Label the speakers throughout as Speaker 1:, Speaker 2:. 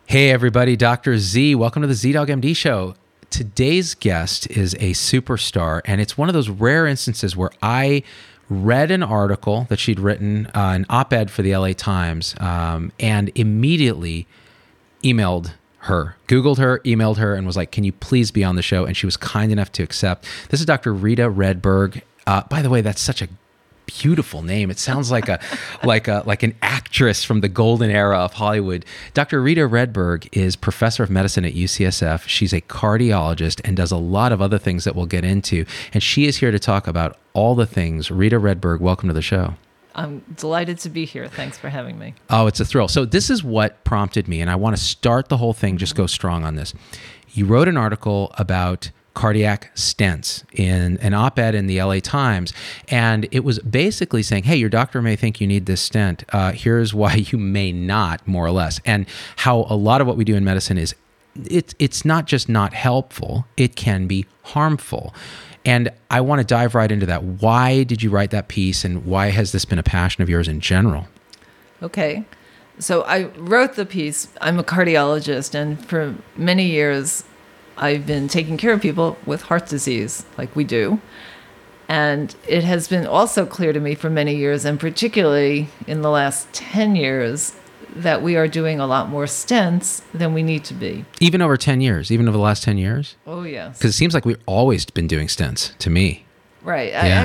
Speaker 1: Hey everybody, Dr. Z. Welcome to the Z-Dog MD show. Today's guest is a superstar, and it's one of those rare instances where I read an article that she'd written, an op-ed for the LA Times, and immediately emailed her, Googled her, emailed her, and was like, can you please be on the show? And she was kind enough to accept. This is Dr. Rita Redberg. By the way, that's such a beautiful name. It sounds like an actress from the golden era of Hollywood. Dr. Rita Redberg is professor of medicine at UCSF. She's a cardiologist and does a lot of other things that we'll get into. And she is here to talk about all the things. Rita Redberg, welcome to the show.
Speaker 2: I'm delighted to be here. Thanks for having me.
Speaker 1: Oh, it's a thrill. So this is what prompted me, and I want to start the whole thing, just go strong on this. You wrote an article about cardiac stents in an op-ed in the LA Times. And it was basically saying, hey, your doctor may think you need this stent. Here's why you may not, more or less. And how a lot of what we do in medicine is it's not just not helpful, it can be harmful. And I want to dive right into that. Why did you write that piece, and why has this been a passion of yours in general?
Speaker 2: Okay. So I wrote the piece. I'm a cardiologist, and for many years, I've been taking care of people with heart disease, like we do. And it has been also clear to me for many years, and particularly in the last 10 years, that we are doing a lot more stents than we need to be.
Speaker 1: Even over 10 years, even over the last 10 years?
Speaker 2: Oh, yes.
Speaker 1: Because it seems like we've always been doing stents, to me.
Speaker 2: Right.
Speaker 1: Yeah.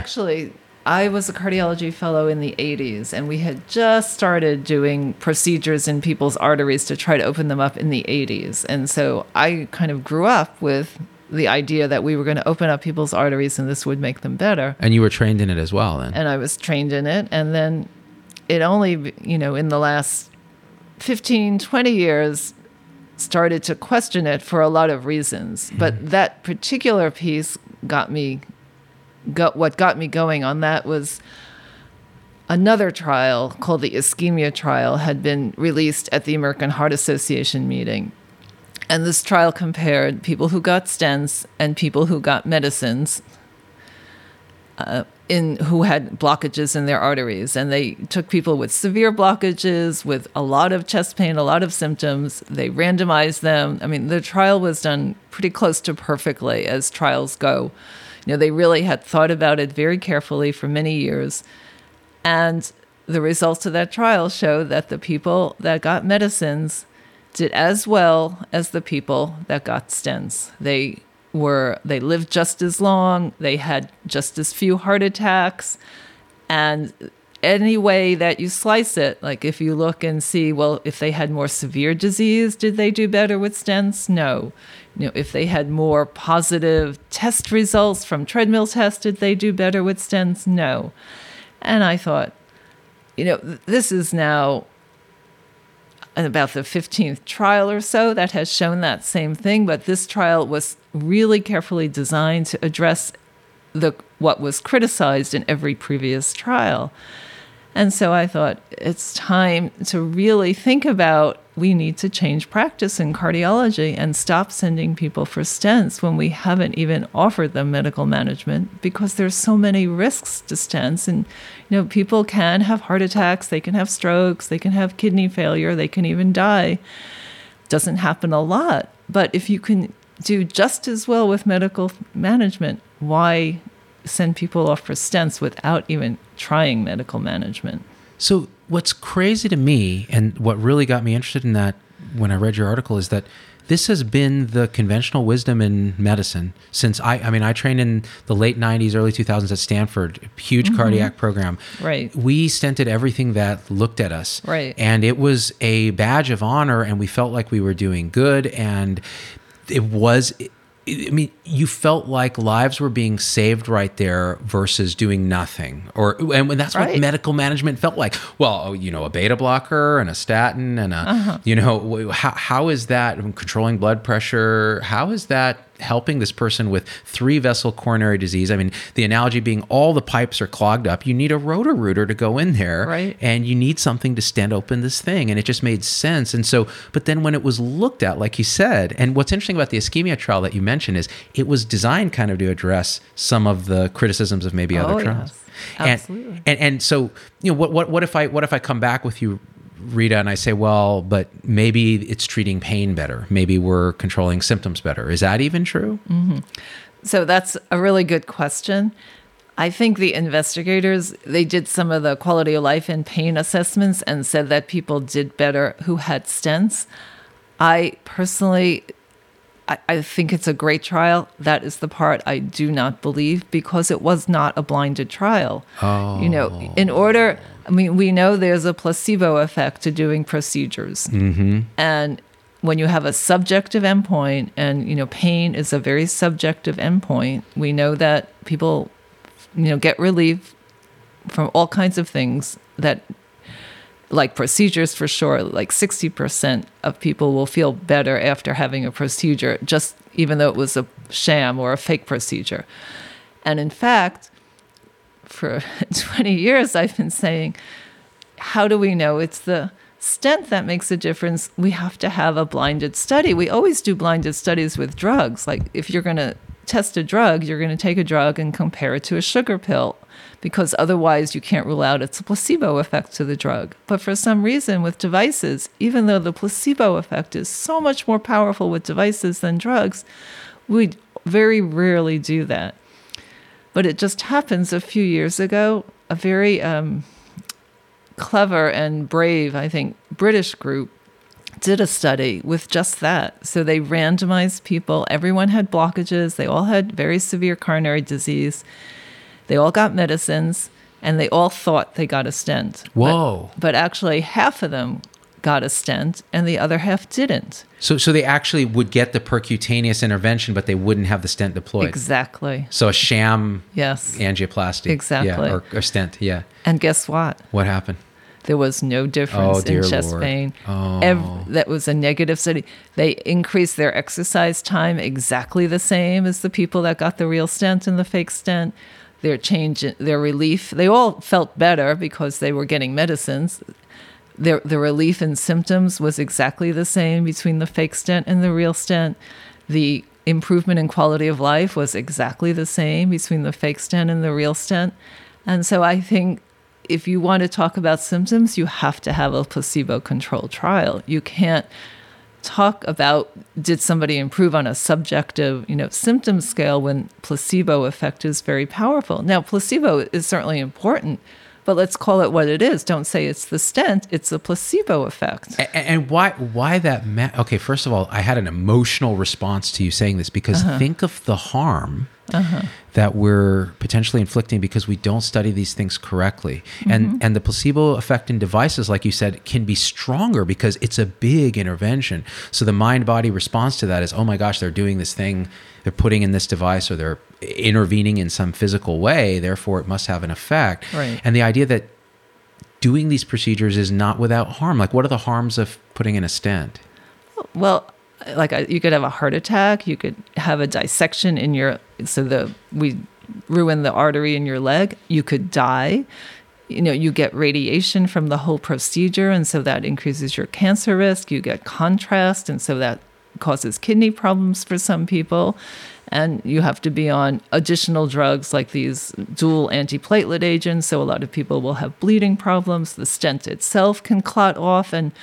Speaker 2: I was a cardiology fellow in the 80s, and we had just started doing procedures in people's arteries to try to open them up in the 80s. And so I kind of grew up with the idea that we were going to open up people's arteries and this would make them better.
Speaker 1: And you were trained in it as well then?
Speaker 2: And I was trained in it. And then it only, in the last 15, 20 years, started to question it for a lot of reasons. But that particular piece what got me going on that was another trial called the ischemia trial had been released at the American Heart Association meeting. And this trial compared people who got stents and people who got medicines who had blockages in their arteries. And they took people with severe blockages, with a lot of chest pain, a lot of symptoms. They randomized them. I mean, the trial was done pretty close to perfectly as trials go. They really had thought about it very carefully for many years. And the results of that trial show that the people that got medicines did as well as the people that got stents. They lived just as long, they had just as few heart attacks, and any way that you slice it, like if you look and see, well, if they had more severe disease, did they do better with stents? No. If they had more positive test results from treadmill tests, did they do better with stents? No. And I thought, this is now about the 15th trial or so that has shown that same thing, but this trial was really carefully designed to address what was criticized in every previous trial. And so I thought it's time to really think about we need to change practice in cardiology and stop sending people for stents when we haven't even offered them medical management, because there's so many risks to stents. And, people can have heart attacks, they can have strokes, they can have kidney failure, they can even die. Doesn't happen a lot. But if you can do just as well with medical management, why send people off for stents without even trying medical management?
Speaker 1: So what's crazy to me, and what really got me interested in that when I read your article, is that this has been the conventional wisdom in medicine since I trained in the late 90s, early 2000s at Stanford, huge cardiac program.
Speaker 2: Right.
Speaker 1: We stented everything that looked at us.
Speaker 2: Right.
Speaker 1: And it was a badge of honor, and we felt like we were doing good. And you felt like lives were being saved right there versus doing nothing. And that's what medical management felt like. Well, a beta blocker and a statin and how is that controlling blood pressure? How is that helping this person with 3-vessel coronary disease? I mean, the analogy being all the pipes are clogged up. You need a Roto-Rooter to go in there,
Speaker 2: right,
Speaker 1: and you need something to stent open this thing. And it just made sense. And so, but then when it was looked at, like you said, and what's interesting about the ischemia trial that you mentioned is it was designed kind of to address some of the criticisms of maybe other trials.
Speaker 2: Yes. Absolutely.
Speaker 1: And so, what if I come back with you, Rita, and I say, well, but maybe it's treating pain better. Maybe we're controlling symptoms better. Is that even true?
Speaker 2: So that's a really good question. I think the investigators, they did some of the quality of life and pain assessments and said that people did better who had stents. I personally, I think it's a great trial. That is the part I do not believe, because it was not a blinded trial.
Speaker 1: Oh.
Speaker 2: You know, we know there's a placebo effect to doing procedures. And when you have a subjective endpoint, and, you know, pain is a very subjective endpoint, we know that people, you know, get relief from all kinds of things that, like procedures for sure, like 60% of people will feel better after having a procedure, just even though it was a sham or a fake procedure. And in fact, for 20 years, I've been saying, how do we know it's the stent that makes a difference? We have to have a blinded study. We always do blinded studies with drugs. Like if you're going to test a drug, you're going to take a drug and compare it to a sugar pill, because otherwise you can't rule out it's a placebo effect to the drug. But for some reason with devices, even though the placebo effect is so much more powerful with devices than drugs, we very rarely do that. But it just happens a few years ago, a very clever and brave, I think, British group did a study with just that. So they randomized people. Everyone had blockages. They all had very severe coronary disease. They all got medicines, and they all thought they got a stent.
Speaker 1: Whoa.
Speaker 2: But actually, half of them got a stent, and the other half didn't.
Speaker 1: So they actually would get the percutaneous intervention, but they wouldn't have the stent deployed.
Speaker 2: Exactly.
Speaker 1: So a sham
Speaker 2: Yes.
Speaker 1: Angioplasty.
Speaker 2: Exactly.
Speaker 1: Yeah, or stent, yeah.
Speaker 2: And guess what?
Speaker 1: What happened?
Speaker 2: There was no difference in
Speaker 1: dear
Speaker 2: chest
Speaker 1: Lord.
Speaker 2: pain.
Speaker 1: Oh.
Speaker 2: That was a negative study. They increased their exercise time exactly the same as the people that got the real stent and the fake stent. Their change, their relief, they all felt better because they were getting medicines. The relief in symptoms was exactly the same between the fake stent and the real stent. The improvement in quality of life was exactly the same between the fake stent and the real stent. And so I think if you want to talk about symptoms, you have to have a placebo-controlled trial. You can't talk about did somebody improve on a subjective, symptom scale when placebo effect is very powerful. Now, placebo is certainly important, but let's call it what it is. Don't say it's the stent, it's a placebo effect.
Speaker 1: And why that? Okay, first of all, I had an emotional response to you saying this because think of the harm that we're potentially inflicting because we don't study these things correctly. And the placebo effect in devices, like you said, can be stronger because it's a big intervention. So the mind-body response to that is, oh my gosh, they're doing this thing, they're putting in this device, or they're intervening in some physical way, therefore it must have an effect.
Speaker 2: Right.
Speaker 1: And the idea that doing these procedures is not without harm. Like, what are the harms of putting in a stent?
Speaker 2: Well, you could have a heart attack, you could have a dissection in we ruin the artery in your leg, you could die, you get radiation from the whole procedure, and so that increases your cancer risk, you get contrast, and so that causes kidney problems for some people, and you have to be on additional drugs like these dual antiplatelet agents, so a lot of people will have bleeding problems, the stent itself can clot off, and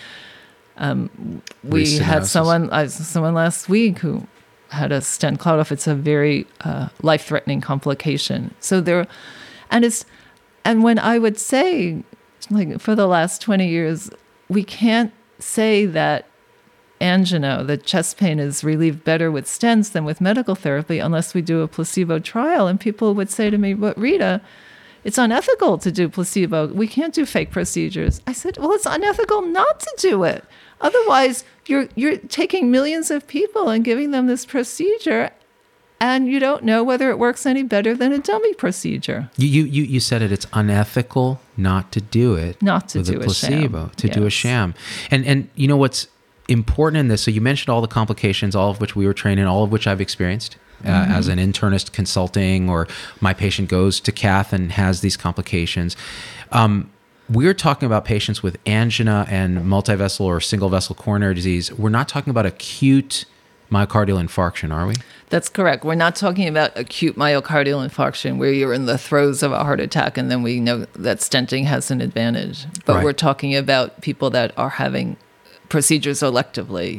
Speaker 2: we had someone last week who had a stent clot off. It's a very life-threatening complication. So and when I would say, like for the last 20 years, we can't say that angina, that chest pain is relieved better with stents than with medical therapy unless we do a placebo trial. And people would say to me, but Rita, it's unethical to do placebo. We can't do fake procedures. I said, well, it's unethical not to do it. Otherwise, you're taking millions of people and giving them this procedure, and you don't know whether it works any better than a dummy procedure.
Speaker 1: You said it. It's unethical not to do it.
Speaker 2: Not to
Speaker 1: with
Speaker 2: do
Speaker 1: a placebo.
Speaker 2: sham.
Speaker 1: To do a sham. And you know what's important in this? So you mentioned all the complications, all of which we were trained in, all of which I've experienced. As an internist consulting, or my patient goes to cath and has these complications. We're talking about patients with angina and multivessel or single vessel coronary disease. We're not talking about acute myocardial infarction, are we?
Speaker 2: That's correct. We're not talking about acute myocardial infarction where you're in the throes of a heart attack and then we know that stenting has an advantage. But
Speaker 1: Right.
Speaker 2: we're talking about people that are having procedures electively.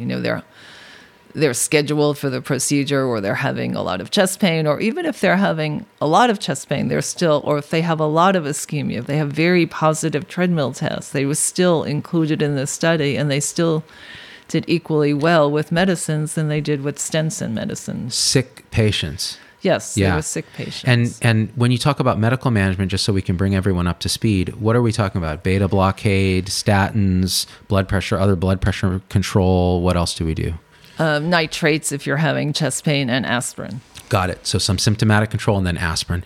Speaker 2: They're scheduled for the procedure, or they're having a lot of chest pain, or even if they're having a lot of chest pain, or if they have a lot of ischemia, if they have very positive treadmill tests, they were still included in this study, and they still did equally well with medicines than they did with stents and medicines.
Speaker 1: Sick patients.
Speaker 2: Yes,
Speaker 1: Yeah.
Speaker 2: they were sick patients.
Speaker 1: And when you talk about medical management, just so we can bring everyone up to speed, what are we talking about? Beta blockade, statins, blood pressure, other blood pressure control. What else do we do?
Speaker 2: Nitrates if you're having chest pain, and aspirin.
Speaker 1: Got it. So some symptomatic control and then aspirin.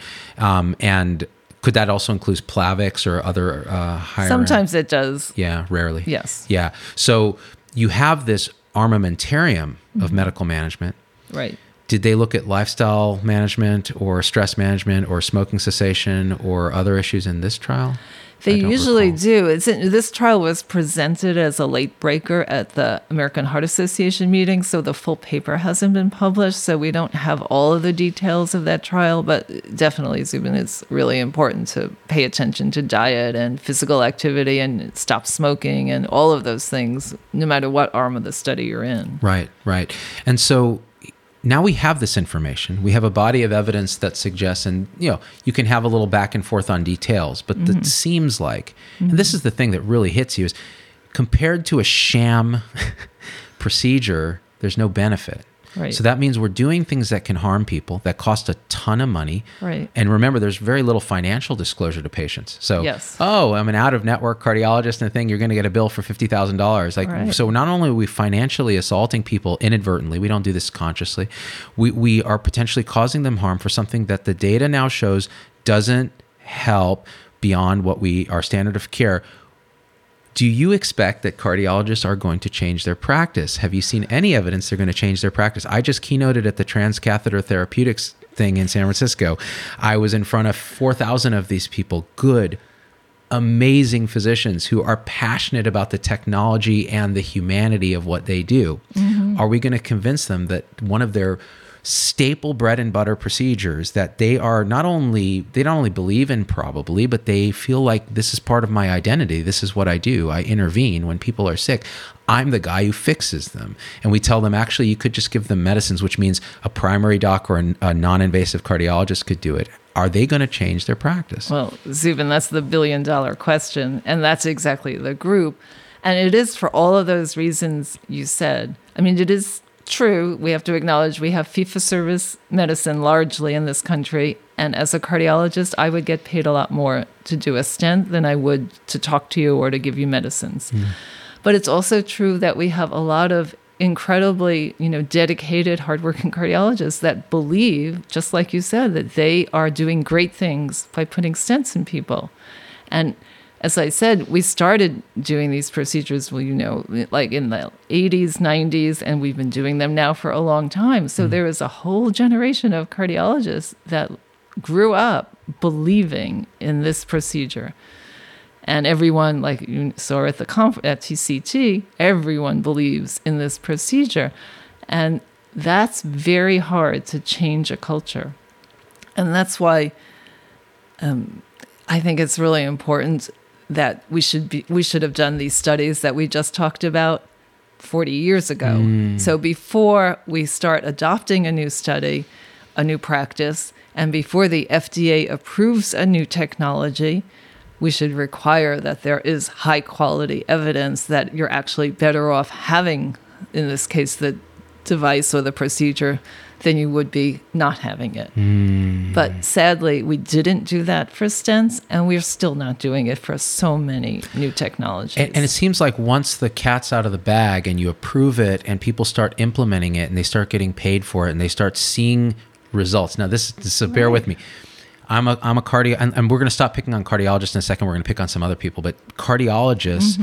Speaker 1: And could that also include Plavix or other higher?
Speaker 2: Sometimes it does.
Speaker 1: Yeah, rarely.
Speaker 2: Yes.
Speaker 1: Yeah. So you have this armamentarium of medical management.
Speaker 2: Right.
Speaker 1: Did they look at lifestyle management or stress management or smoking cessation or other issues in this trial?
Speaker 2: They
Speaker 1: I don't
Speaker 2: usually
Speaker 1: recall.
Speaker 2: do. This trial was presented as a late breaker at the American Heart Association meeting, so the full paper hasn't been published, so we don't have all of the details of that trial, but definitely, Zubin, it's really important to pay attention to diet and physical activity and stop smoking and all of those things, no matter what arm of the study you're in.
Speaker 1: Right, right. And so now we have this information. We have a body of evidence that suggests, and you can have a little back and forth on details, but it seems like, and this is the thing that really hits you, is compared to a sham procedure, there's no benefit.
Speaker 2: Right.
Speaker 1: So that means we're doing things that can harm people, that cost a ton of money.
Speaker 2: Right.
Speaker 1: And remember, there's very little financial disclosure to patients. So,
Speaker 2: Yes.
Speaker 1: I'm an out-of-network cardiologist and a thing, you're going to get a bill for $50,000.
Speaker 2: Right.
Speaker 1: So not only are we financially assaulting people inadvertently, we don't do this consciously, we are potentially causing them harm for something that the data now shows doesn't help beyond what our standard of care. Do you expect that cardiologists are going to change their practice? Have you seen any evidence they're going to change their practice? I just keynoted at the Transcatheter Therapeutics thing in San Francisco. I was in front of 4,000 of these people, good, amazing physicians who are passionate about the technology and the humanity of what they do. Are we going to convince them that one of their staple bread and butter procedures that they don't only believe in probably, but they feel like this is part of my identity. This is what I do. I intervene when people are sick. I'm the guy who fixes them. And we tell them, actually, you could just give them medicines, which means a primary doc or a non-invasive cardiologist could do it. Are they going to change their practice?
Speaker 2: Well, Zubin, that's the billion-dollar question, and that's exactly the group. And it is for all of those reasons you said. I mean, it is true. We have to acknowledge we have fee-for-service medicine largely in this country. And as a cardiologist, I would get paid a lot more to do a stent than I would to talk to you or to give you medicines. But it's also true that we have a lot of incredibly, dedicated, hardworking cardiologists that believe, just like you said, that they are doing great things by putting stents in people. And as I said, we started doing these procedures, like in the 80s, 90s, and we've been doing them now for a long time. So there is a whole generation of cardiologists that grew up believing in this procedure. And everyone, like you saw at the at TCT, everyone believes in this procedure. And that's very hard to change a culture. And that's why I think it's really important that we should have done these studies that we just talked about 40 years ago. So before we start adopting a new study, a new practice, and before the FDA approves a new technology, we should require that there is high quality evidence that you're actually better off having, in this case, the device or the procedure than you would be not having it. But sadly, we didn't do that for stents, and we're still not doing it for so many new technologies.
Speaker 1: And it seems like once the cat's out of the bag and you approve it and people start implementing it and they start getting paid for it and they start seeing results. Now, so bear with me. I'm a cardio, and we're going to stop picking on cardiologists in a second. We're going to pick on some other people, but cardiologists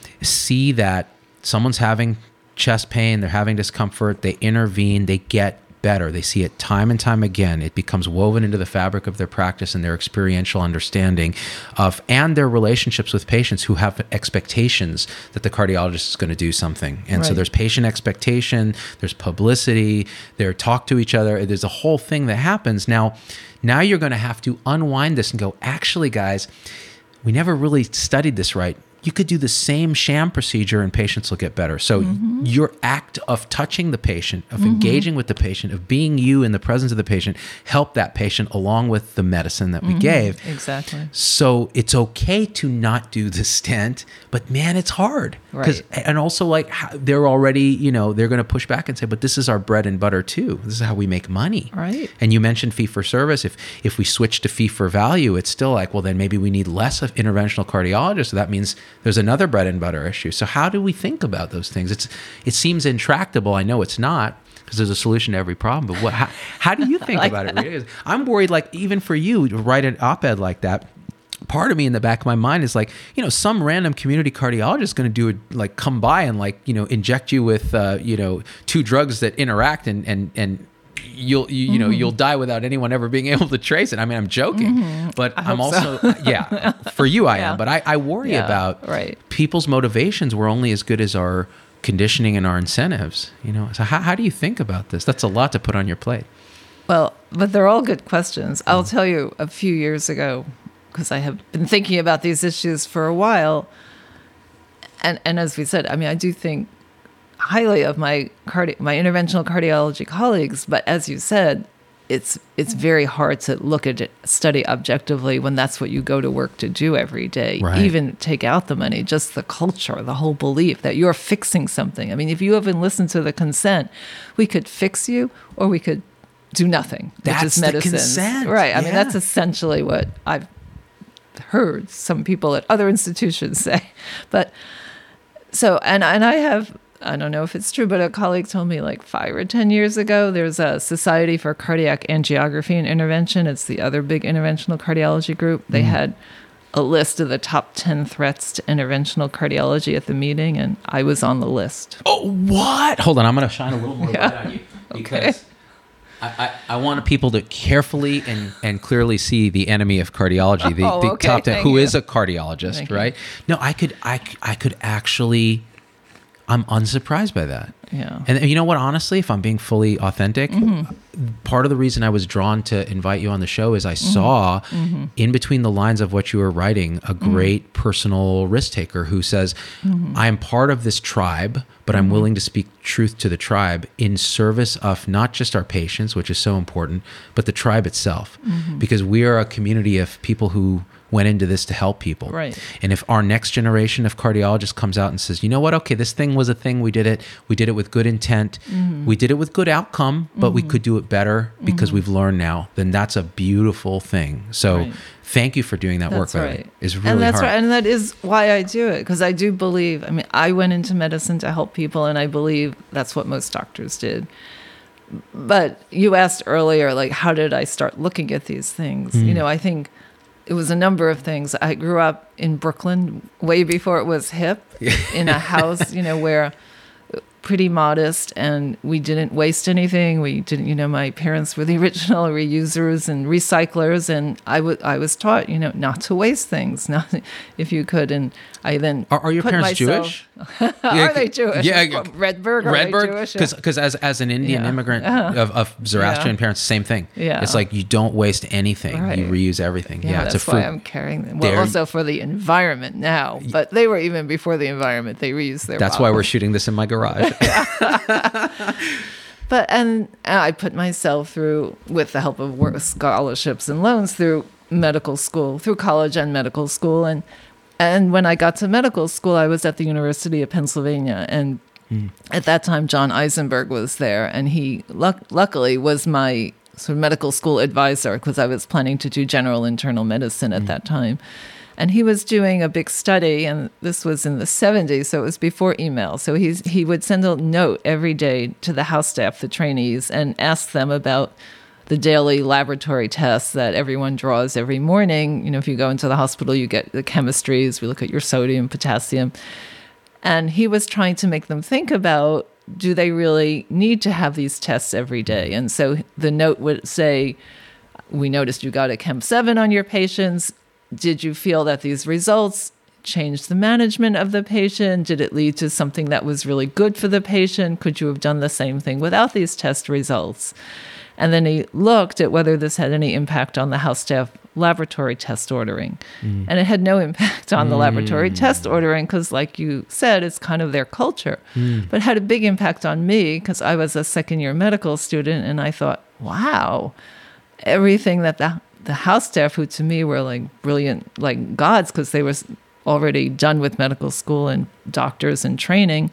Speaker 1: see that someone's having chest pain, they're having discomfort, they intervene, they get better. They see it time and time again. It becomes woven into the fabric of their practice and their experiential understanding of, and their relationships with patients who have expectations that the cardiologist is going to do something. And so there's patient expectation, there's publicity, they're talk to each other. There's a whole thing that happens. Now you're going to have to unwind this and go, actually, guys, we never really studied this right. You could do the same sham procedure and patients will get better. So your act of touching the patient, of engaging with the patient, of being you in the presence of the patient, help that patient along with the medicine that we gave.
Speaker 2: Exactly.
Speaker 1: So it's okay to not do the stent, but man, it's hard.
Speaker 2: Right.
Speaker 1: And also, like, they're already, they're going to push back and say, but this is our bread and butter too. This is how we make money.
Speaker 2: Right.
Speaker 1: And you mentioned fee for service. If we switch to fee for value, it's still like, well, then maybe we need less of interventional cardiologists. So that means there's another bread and butter issue. So how do we think about those things? It seems intractable. I know it's not, because there's a solution to every problem. But how do you think about it, Rita? I'm worried, like, even for you to write an op-ed like that, part of me in the back of my mind is like, some random community cardiologist is going to do it, like, come by and, like, inject you with, 2 drugs that interact and you'll die without anyone ever being able to trace it. I mean, I'm joking, but I'm also, for you I am, but I worry about people's motivations. We're only as good as our conditioning and our incentives, So how do you think about this? That's a lot to put on your plate.
Speaker 2: Well, but they're all good questions. I'll tell you, a few years ago, because I have been thinking about these issues for a while, and as we said, I mean, I do think highly of my interventional cardiology colleagues, but as you said, it's very hard to look at it, study objectively when that's what you go to work to do every day.
Speaker 1: Right.
Speaker 2: Even take out the money, just the culture, the whole belief that you're fixing something. I mean, if you haven't listened to the consent, we could fix you or we could do nothing.
Speaker 1: That's
Speaker 2: which is medicine.
Speaker 1: The consent.
Speaker 2: Right. I mean, that's essentially what I've heard some people at other institutions say. But so, and I have, I don't know if it's true, but a colleague told me like 5 or 10 years ago, there's a Society for Cardiac Angiography and Intervention. It's the other big interventional cardiology group. They had a list of the top 10 threats to interventional cardiology at the meeting, and I was on the list.
Speaker 1: Oh, what? Hold on, I'm going to shine a little more light on you, because I want people to carefully and clearly see the enemy of cardiology, the top 10, who is a cardiologist, right? No, I could actually, I'm unsurprised by that.
Speaker 2: Yeah.
Speaker 1: And you know what, honestly, if I'm being fully authentic, part of the reason I was drawn to invite you on the show is I saw in between the lines of what you were writing, a great personal risk taker who says, I am part of this tribe, but I'm willing to speak truth to the tribe in service of not just our patients, which is so important, but the tribe itself. Because we are a community of people who went into this to help people.
Speaker 2: Right.
Speaker 1: And if our next generation of cardiologists comes out and says, you know what, okay, this thing was a thing, we did it with good intent, we did it with good outcome, but we could do it better because we've learned now, then that's a beautiful thing. So thank you for doing that work.
Speaker 2: Right.
Speaker 1: It's really
Speaker 2: and that's
Speaker 1: hard.
Speaker 2: Right. And that is why I do it, because I do believe, I mean, I went into medicine to help people, and I believe that's what most doctors did. But you asked earlier, like, how did I start looking at these things? I think it was a number of things. I grew up in Brooklyn way before it was hip, in a house, where pretty modest, and we didn't waste anything. We didn't, my parents were the original reusers and recyclers, and I was taught, not to waste things, not if you could. And I then
Speaker 1: are your parents Jewish?
Speaker 2: Are they Jewish?
Speaker 1: Yeah,
Speaker 2: Redberg. Are they Jewish?
Speaker 1: Because as an Indian immigrant of Zoroastrian parents, same thing.
Speaker 2: Yeah.
Speaker 1: It's like you don't waste anything;
Speaker 2: Right.
Speaker 1: you reuse everything.
Speaker 2: Yeah,
Speaker 1: it's
Speaker 2: that's
Speaker 1: a
Speaker 2: why I'm carrying them. Well, also for the environment now, but they were even before the environment. They reused their.
Speaker 1: That's why we're shooting this in my garage.
Speaker 2: But and I put myself through, with the help of scholarships and loans, through medical school, through college and medical school, and when I got to medical school, I was at the University of Pennsylvania, and at that time, John Eisenberg was there, and he luckily was my sort of medical school advisor, because I was planning to do general internal medicine at that time. And he was doing a big study, and this was in the 70s, so it was before email. So he would send a note every day to the house staff, the trainees, and ask them about the daily laboratory tests that everyone draws every morning. If you go into the hospital, you get the chemistries. We look at your sodium, potassium. And he was trying to make them think about do they really need to have these tests every day? And so the note would say, we noticed you got a Chem7 on your patients. Did you feel that these results changed the management of the patient? Did it lead to something that was really good for the patient? Could you have done the same thing without these test results? And then he looked at whether this had any impact on the house staff laboratory test ordering. And it had no impact on the laboratory test ordering because, like you said, it's kind of their culture. But it had a big impact on me because I was a second-year medical student, and I thought, wow, everything that the house staff, who to me were like brilliant, like gods, because they were already done with medical school and doctors and training.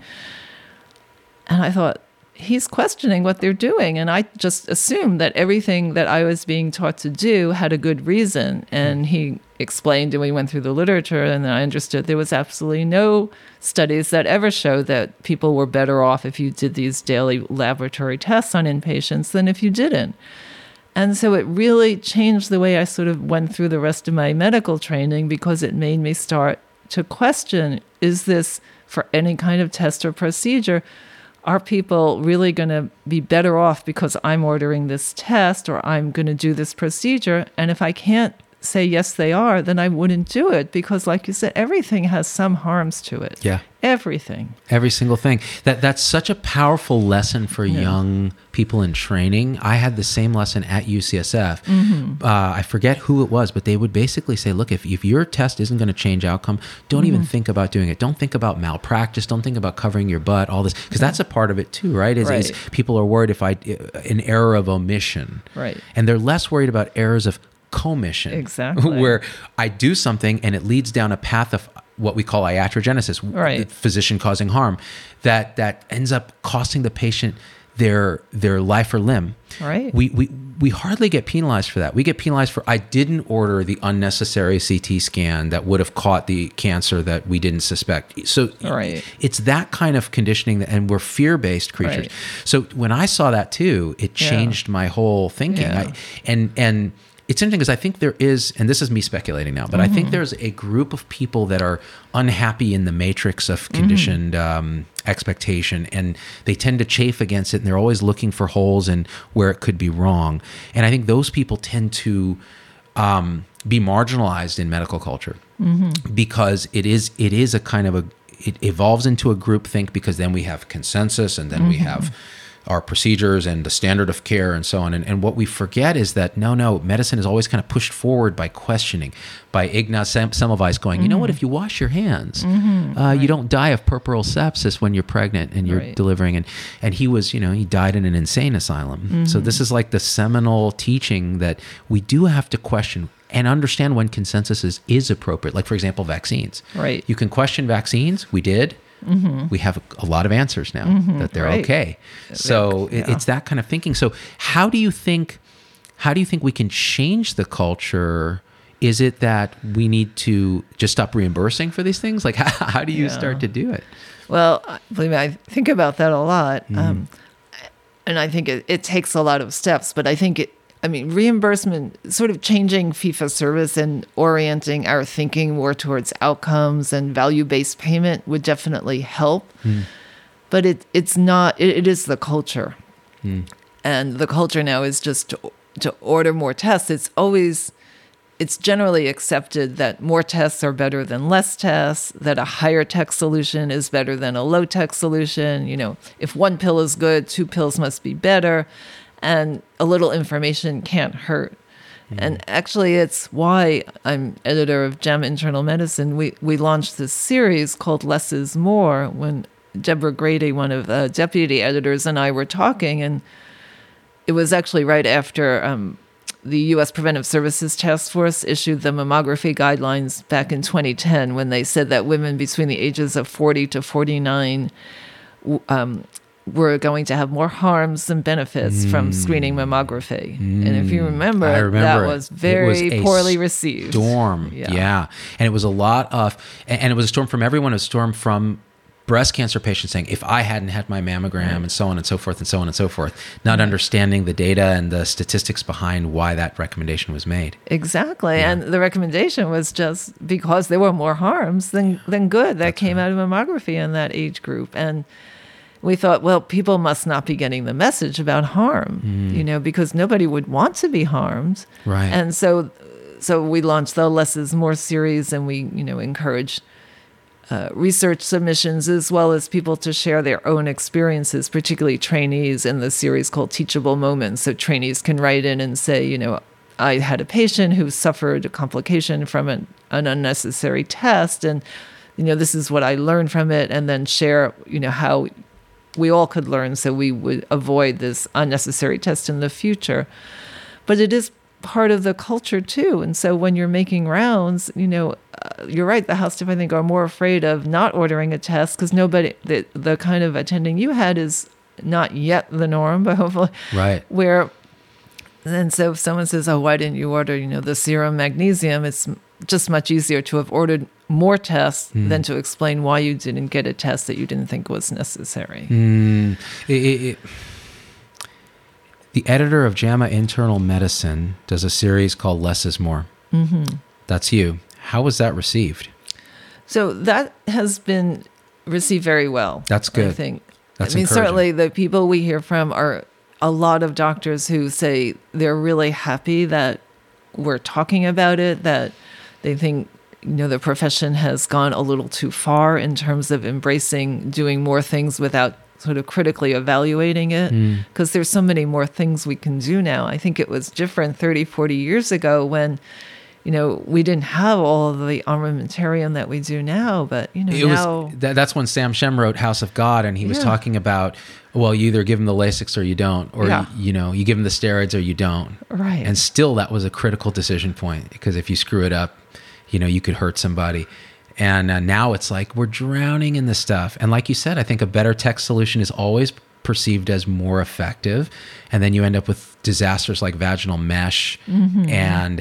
Speaker 2: And I thought, he's questioning what they're doing. And I just assumed that everything that I was being taught to do had a good reason. And he explained, and we went through the literature, and then I understood there was absolutely no studies that ever showed that people were better off if you did these daily laboratory tests on inpatients than if you didn't. And so it really changed the way I sort of went through the rest of my medical training, because it made me start to question, is this for any kind of test or procedure? Are people really going to be better off because I'm ordering this test or I'm going to do this procedure? And if I can't say yes, they are, then I wouldn't do it, because like you said, everything has some harms to it.
Speaker 1: Yeah.
Speaker 2: Everything.
Speaker 1: Every single thing. That's such a powerful lesson for young people in training. I had the same lesson at UCSF. I forget who it was, but they would basically say, look, if your test isn't going to change outcome, don't even think about doing it. Don't think about malpractice. Don't think about covering your butt, all this. Because that's a part of it too, right? Is people are worried if an error of omission.
Speaker 2: Right.
Speaker 1: And they're less worried about errors of commission.
Speaker 2: Exactly.
Speaker 1: Where I do something and it leads down a path of what we call iatrogenesis,
Speaker 2: right,
Speaker 1: physician causing harm, that ends up costing the patient their life or limb.
Speaker 2: Right.
Speaker 1: We hardly get penalized for that. We get penalized for, I didn't order the unnecessary CT scan that would have caught the cancer that we didn't suspect. So it's that kind of conditioning, and we're fear-based creatures.
Speaker 2: Right.
Speaker 1: So when I saw that too, it changed my whole thinking.
Speaker 2: Yeah.
Speaker 1: And it's interesting because I think there is, and this is me speculating now, but I think there's a group of people that are unhappy in the matrix of conditioned expectation, and they tend to chafe against it, and they're always looking for holes and where it could be wrong. And I think those people tend to be marginalized in medical culture because it is a kind of it evolves into a group think, because then we have consensus, and then we have our procedures and the standard of care and so on. And what we forget is that, no, medicine is always kind of pushed forward by questioning, by Ignaz Semmelweis going, you know what, if you wash your hands, you don't die of puerperal sepsis when you're pregnant and you're delivering. And he was, he died in an insane asylum. So this is like the seminal teaching that we do have to question and understand when consensus is appropriate. Like, for example, vaccines.
Speaker 2: Right.
Speaker 1: You can question vaccines. We did. We have a lot of answers now that they're okay. So it's that kind of thinking. So how do you think we can change the culture? Is it that we need to just stop reimbursing for these things? Like, how do you start to do it?
Speaker 2: Well, believe me, I think about that a lot. And I think it takes a lot of steps, but I think reimbursement, sort of changing fee-for-service and orienting our thinking more towards outcomes and value-based payment would definitely help. But it's not, it is the culture. And the culture now is just to order more tests. It's generally accepted that more tests are better than less tests, that a higher tech solution is better than a low tech solution. If one pill is good, 2 pills must be better. And a little information can't hurt. And actually, it's why I'm editor of JAMA Internal Medicine. We launched this series called Less is More when Deborah Grady, one of the deputy editors, and I were talking. And it was actually right after the U.S. Preventive Services Task Force issued the mammography guidelines back in 2010, when they said that women between the ages of 40 to 49 were going to have more harms than benefits from screening mammography. And if you remember, that was very poorly received.
Speaker 1: Storm, yeah. And it was a lot of, and it was a storm from everyone. It was a storm from breast cancer patients saying, if I hadn't had my mammogram, and so on and so forth and so on and so forth, not understanding the data and the statistics behind why that recommendation was made.
Speaker 2: Exactly. And the recommendation was just because there were more harms than good that came out of mammography in that age group. And we thought, well, people must not be getting the message about harm, because nobody would want to be harmed.
Speaker 1: Right.
Speaker 2: And so we launched the Less is More series, and we, encouraged research submissions as well as people to share their own experiences, particularly trainees, in the series called Teachable Moments. So trainees can write in and say, I had a patient who suffered a complication from an unnecessary test, and this is what I learned from it, and then share how we all could learn so we would avoid this unnecessary test in the future. But it is part of the culture too. And so when you're making rounds, you're right, the house staff, I think, are more afraid of not ordering a test because nobody, the kind of attending you had is not yet the norm, but hopefully.
Speaker 1: Right.
Speaker 2: And so if someone says, oh, why didn't you order, the serum magnesium? It's just much easier to have ordered more tests than to explain why you didn't get a test that you didn't think was necessary.
Speaker 1: The editor of JAMA Internal Medicine does a series called Less is More. Mm-hmm. That's you. How was that received?
Speaker 2: So that has been received very well.
Speaker 1: That's good.
Speaker 2: I think.
Speaker 1: That's
Speaker 2: encouraging. Certainly the people we hear from are a lot of doctors who say they're really happy that we're talking about it, that they think, the profession has gone a little too far in terms of embracing doing more things without sort of critically evaluating it, because there's so many more things we can do now. I think it was different 30, 40 years ago when, we didn't have all of the armamentarium that we do now, but, now...
Speaker 1: That's when Sam Shem wrote House of God, and he was talking about, well, you either give them the Lasix or you don't, or, you give them the steroids or you don't.
Speaker 2: Right.
Speaker 1: And still that was a critical decision point, because if you screw it up, you could hurt somebody. And now it's like we're drowning in this stuff. And like you said, I think a better tech solution is always perceived as more effective. And then you end up with disasters like vaginal mesh. Mm-hmm. And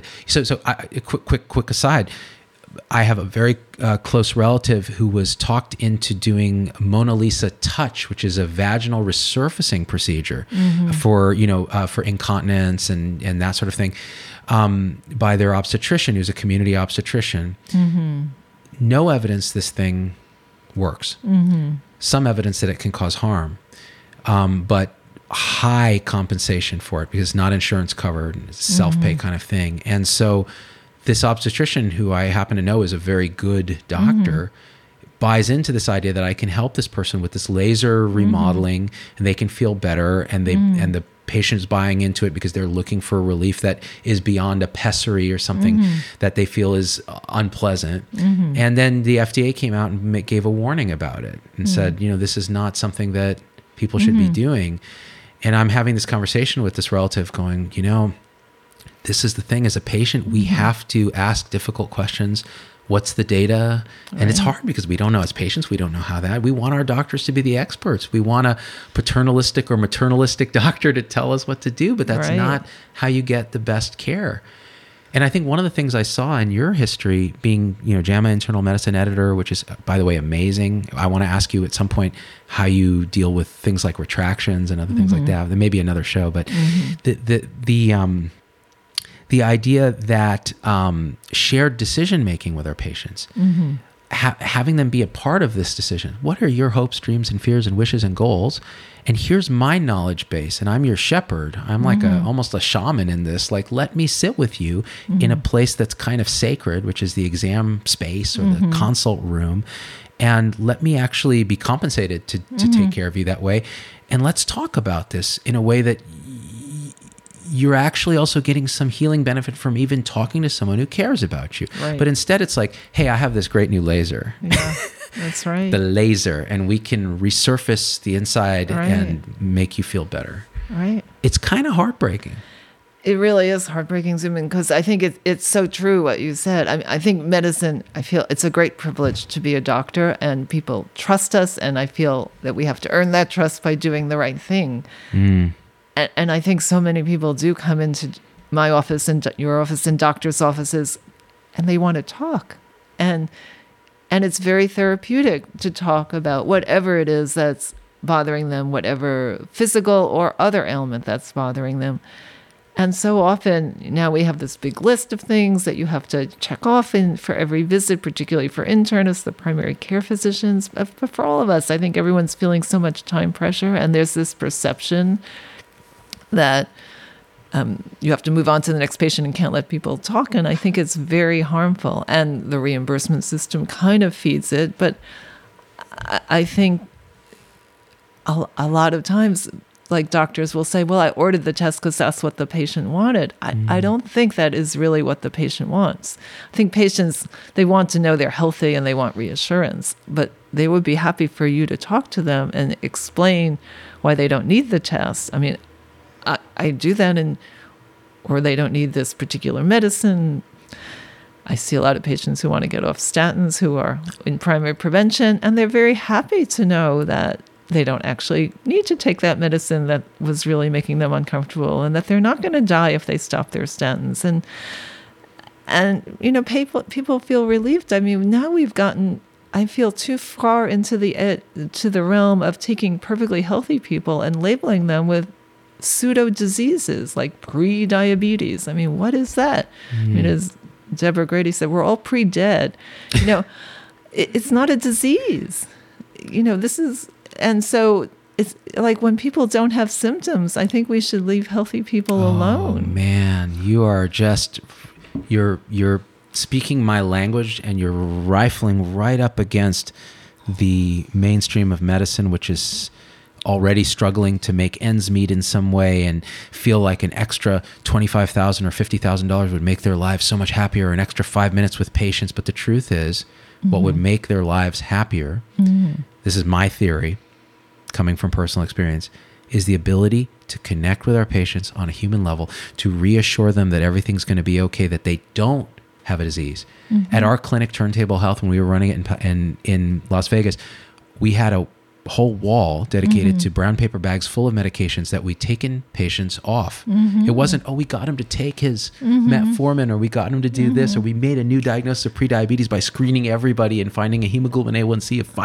Speaker 1: quick aside, I have a very close relative who was talked into doing Mona Lisa Touch, which is a vaginal resurfacing procedure for incontinence and that sort of thing, by their obstetrician, who's a community obstetrician. Mm-hmm. No evidence this thing works. Mm-hmm. Some evidence that it can cause harm, but high compensation for it because it's not insurance covered, it's self-pay kind of thing. And so this obstetrician, who I happen to know is a very good doctor, buys into this idea that I can help this person with this laser remodeling and they can feel better, and and the patient's buying into it because they're looking for relief that is beyond a pessary or something that they feel is unpleasant. And then the FDA came out and gave a warning about it and said, this is not something that people should be doing. And I'm having this conversation with this relative going, this is the thing, as a patient, we have to ask difficult questions. What's the data? And it's hard because we don't know, as patients, we don't know how that. We want our doctors to be the experts. We want a paternalistic or maternalistic doctor to tell us what to do, but that's not how you get the best care. And I think one of the things I saw in your history, being, JAMA Internal Medicine editor, which is, by the way, amazing. I want to ask you at some point how you deal with things like retractions and other things like that. There may be another show, but the idea that shared decision-making with our patients, having them be a part of this decision. What are your hopes, dreams, and fears, and wishes, and goals? And here's my knowledge base, and I'm your shepherd. I'm like almost a shaman in this. Like, let me sit with you in a place that's kind of sacred, which is the exam space or the consult room, and let me actually be compensated to take care of you that way. And let's talk about this in a way that you're actually also getting some healing benefit from even talking to someone who cares about you. Right. But instead it's like, hey, I have this great new laser.
Speaker 2: Yeah, that's right.
Speaker 1: The laser, and we can resurface the inside and make you feel better.
Speaker 2: Right.
Speaker 1: It's kind of heartbreaking.
Speaker 2: It really is heartbreaking, Zubin, because I think it's so true what you said. I think medicine, I feel it's a great privilege to be a doctor, and people trust us, and I feel that we have to earn that trust by doing the right thing. And I think so many people do come into my office and your office and doctors' offices, and they want to talk. And it's very therapeutic to talk about whatever it is that's bothering them, whatever physical or other ailment that's bothering them. And so often now we have this big list of things that you have to check off for every visit, particularly for internists, the primary care physicians. But for all of us, I think everyone's feeling so much time pressure, and there's this perception that you have to move on to the next patient and can't let people talk. And I think it's very harmful. And the reimbursement system kind of feeds it. But I think a lot of times, like doctors will say, well, I ordered the test because that's what the patient wanted. I don't think that is really what the patient wants. I think patients, they want to know they're healthy and they want reassurance, but they would be happy for you to talk to them and explain why they don't need the test. I mean, I do that, or they don't need this particular medicine. I see a lot of patients who want to get off statins who are in primary prevention, and they're very happy to know that they don't actually need to take that medicine that was really making them uncomfortable, and that they're not going to die if they stop their statins. And you know, people feel relieved. I mean, now we've gotten, I feel, too far into the realm of taking perfectly healthy people and labeling them with pseudo diseases like pre-diabetes. I mean, what is that? I mean, as Deborah Grady said, we're all pre-dead. You know, it's not a disease. You know, and so it's like when people don't have symptoms, I think we should leave healthy people alone.
Speaker 1: Man, you are just, you're speaking my language, and you're rifling right up against the mainstream of medicine, which is already struggling to make ends meet in some way and feel like an extra $25,000 or $50,000 would make their lives so much happier, or an extra 5 minutes with patients. But the truth is, what would make their lives happier, this is my theory, coming from personal experience, is the ability to connect with our patients on a human level, to reassure them that everything's going to be okay, that they don't have a disease. At our clinic, Turntable Health, when we were running it in Las Vegas, we had a whole wall dedicated to brown paper bags full of medications that we'd taken patients off. It wasn't, we got him to take his metformin, or we got him to do this, or we made a new diagnosis of prediabetes by screening everybody and finding a hemoglobin A1C of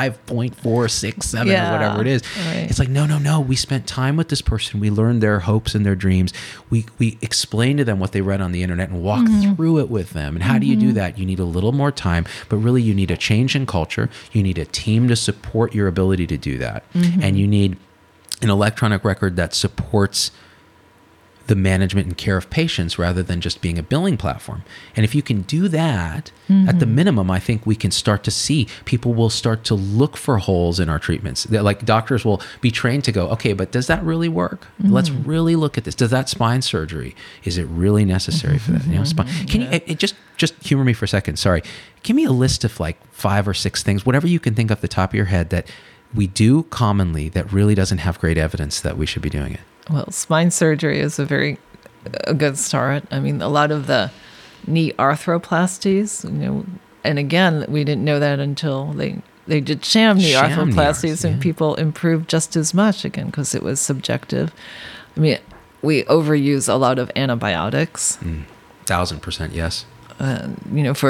Speaker 1: 5.467 or whatever it is.
Speaker 2: Right.
Speaker 1: It's like, no. We spent time with this person. We learned their hopes and their dreams. We explained to them what they read on the internet and walked through it with them. And how do you do that? You need a little more time, but really you need a change in culture. You need a team to support your ability to do that. And you need an electronic record that supports the management and care of patients rather than just being a billing platform. And if you can do that, at the minimum, I think we can start to see people will start to look for holes in our treatments. Like doctors will be trained to go, okay, but does that really work? Let's really look at this. Does that spine surgery, is it really necessary for that? You know, spine. Can you just humor me for a second? Sorry. Give me a list of like 5 or 6 things, whatever you can think off the top of your head, that we do commonly that really doesn't have great evidence that we should be doing it.
Speaker 2: Well, spine surgery is a good start. I mean, a lot of the knee arthroplasties, you know, and again, we didn't know that until they did sham knee arthroplasties, and people improved just as much, again, because it was subjective. I mean, we overuse a lot of antibiotics.
Speaker 1: 1,000%, yes.
Speaker 2: You know,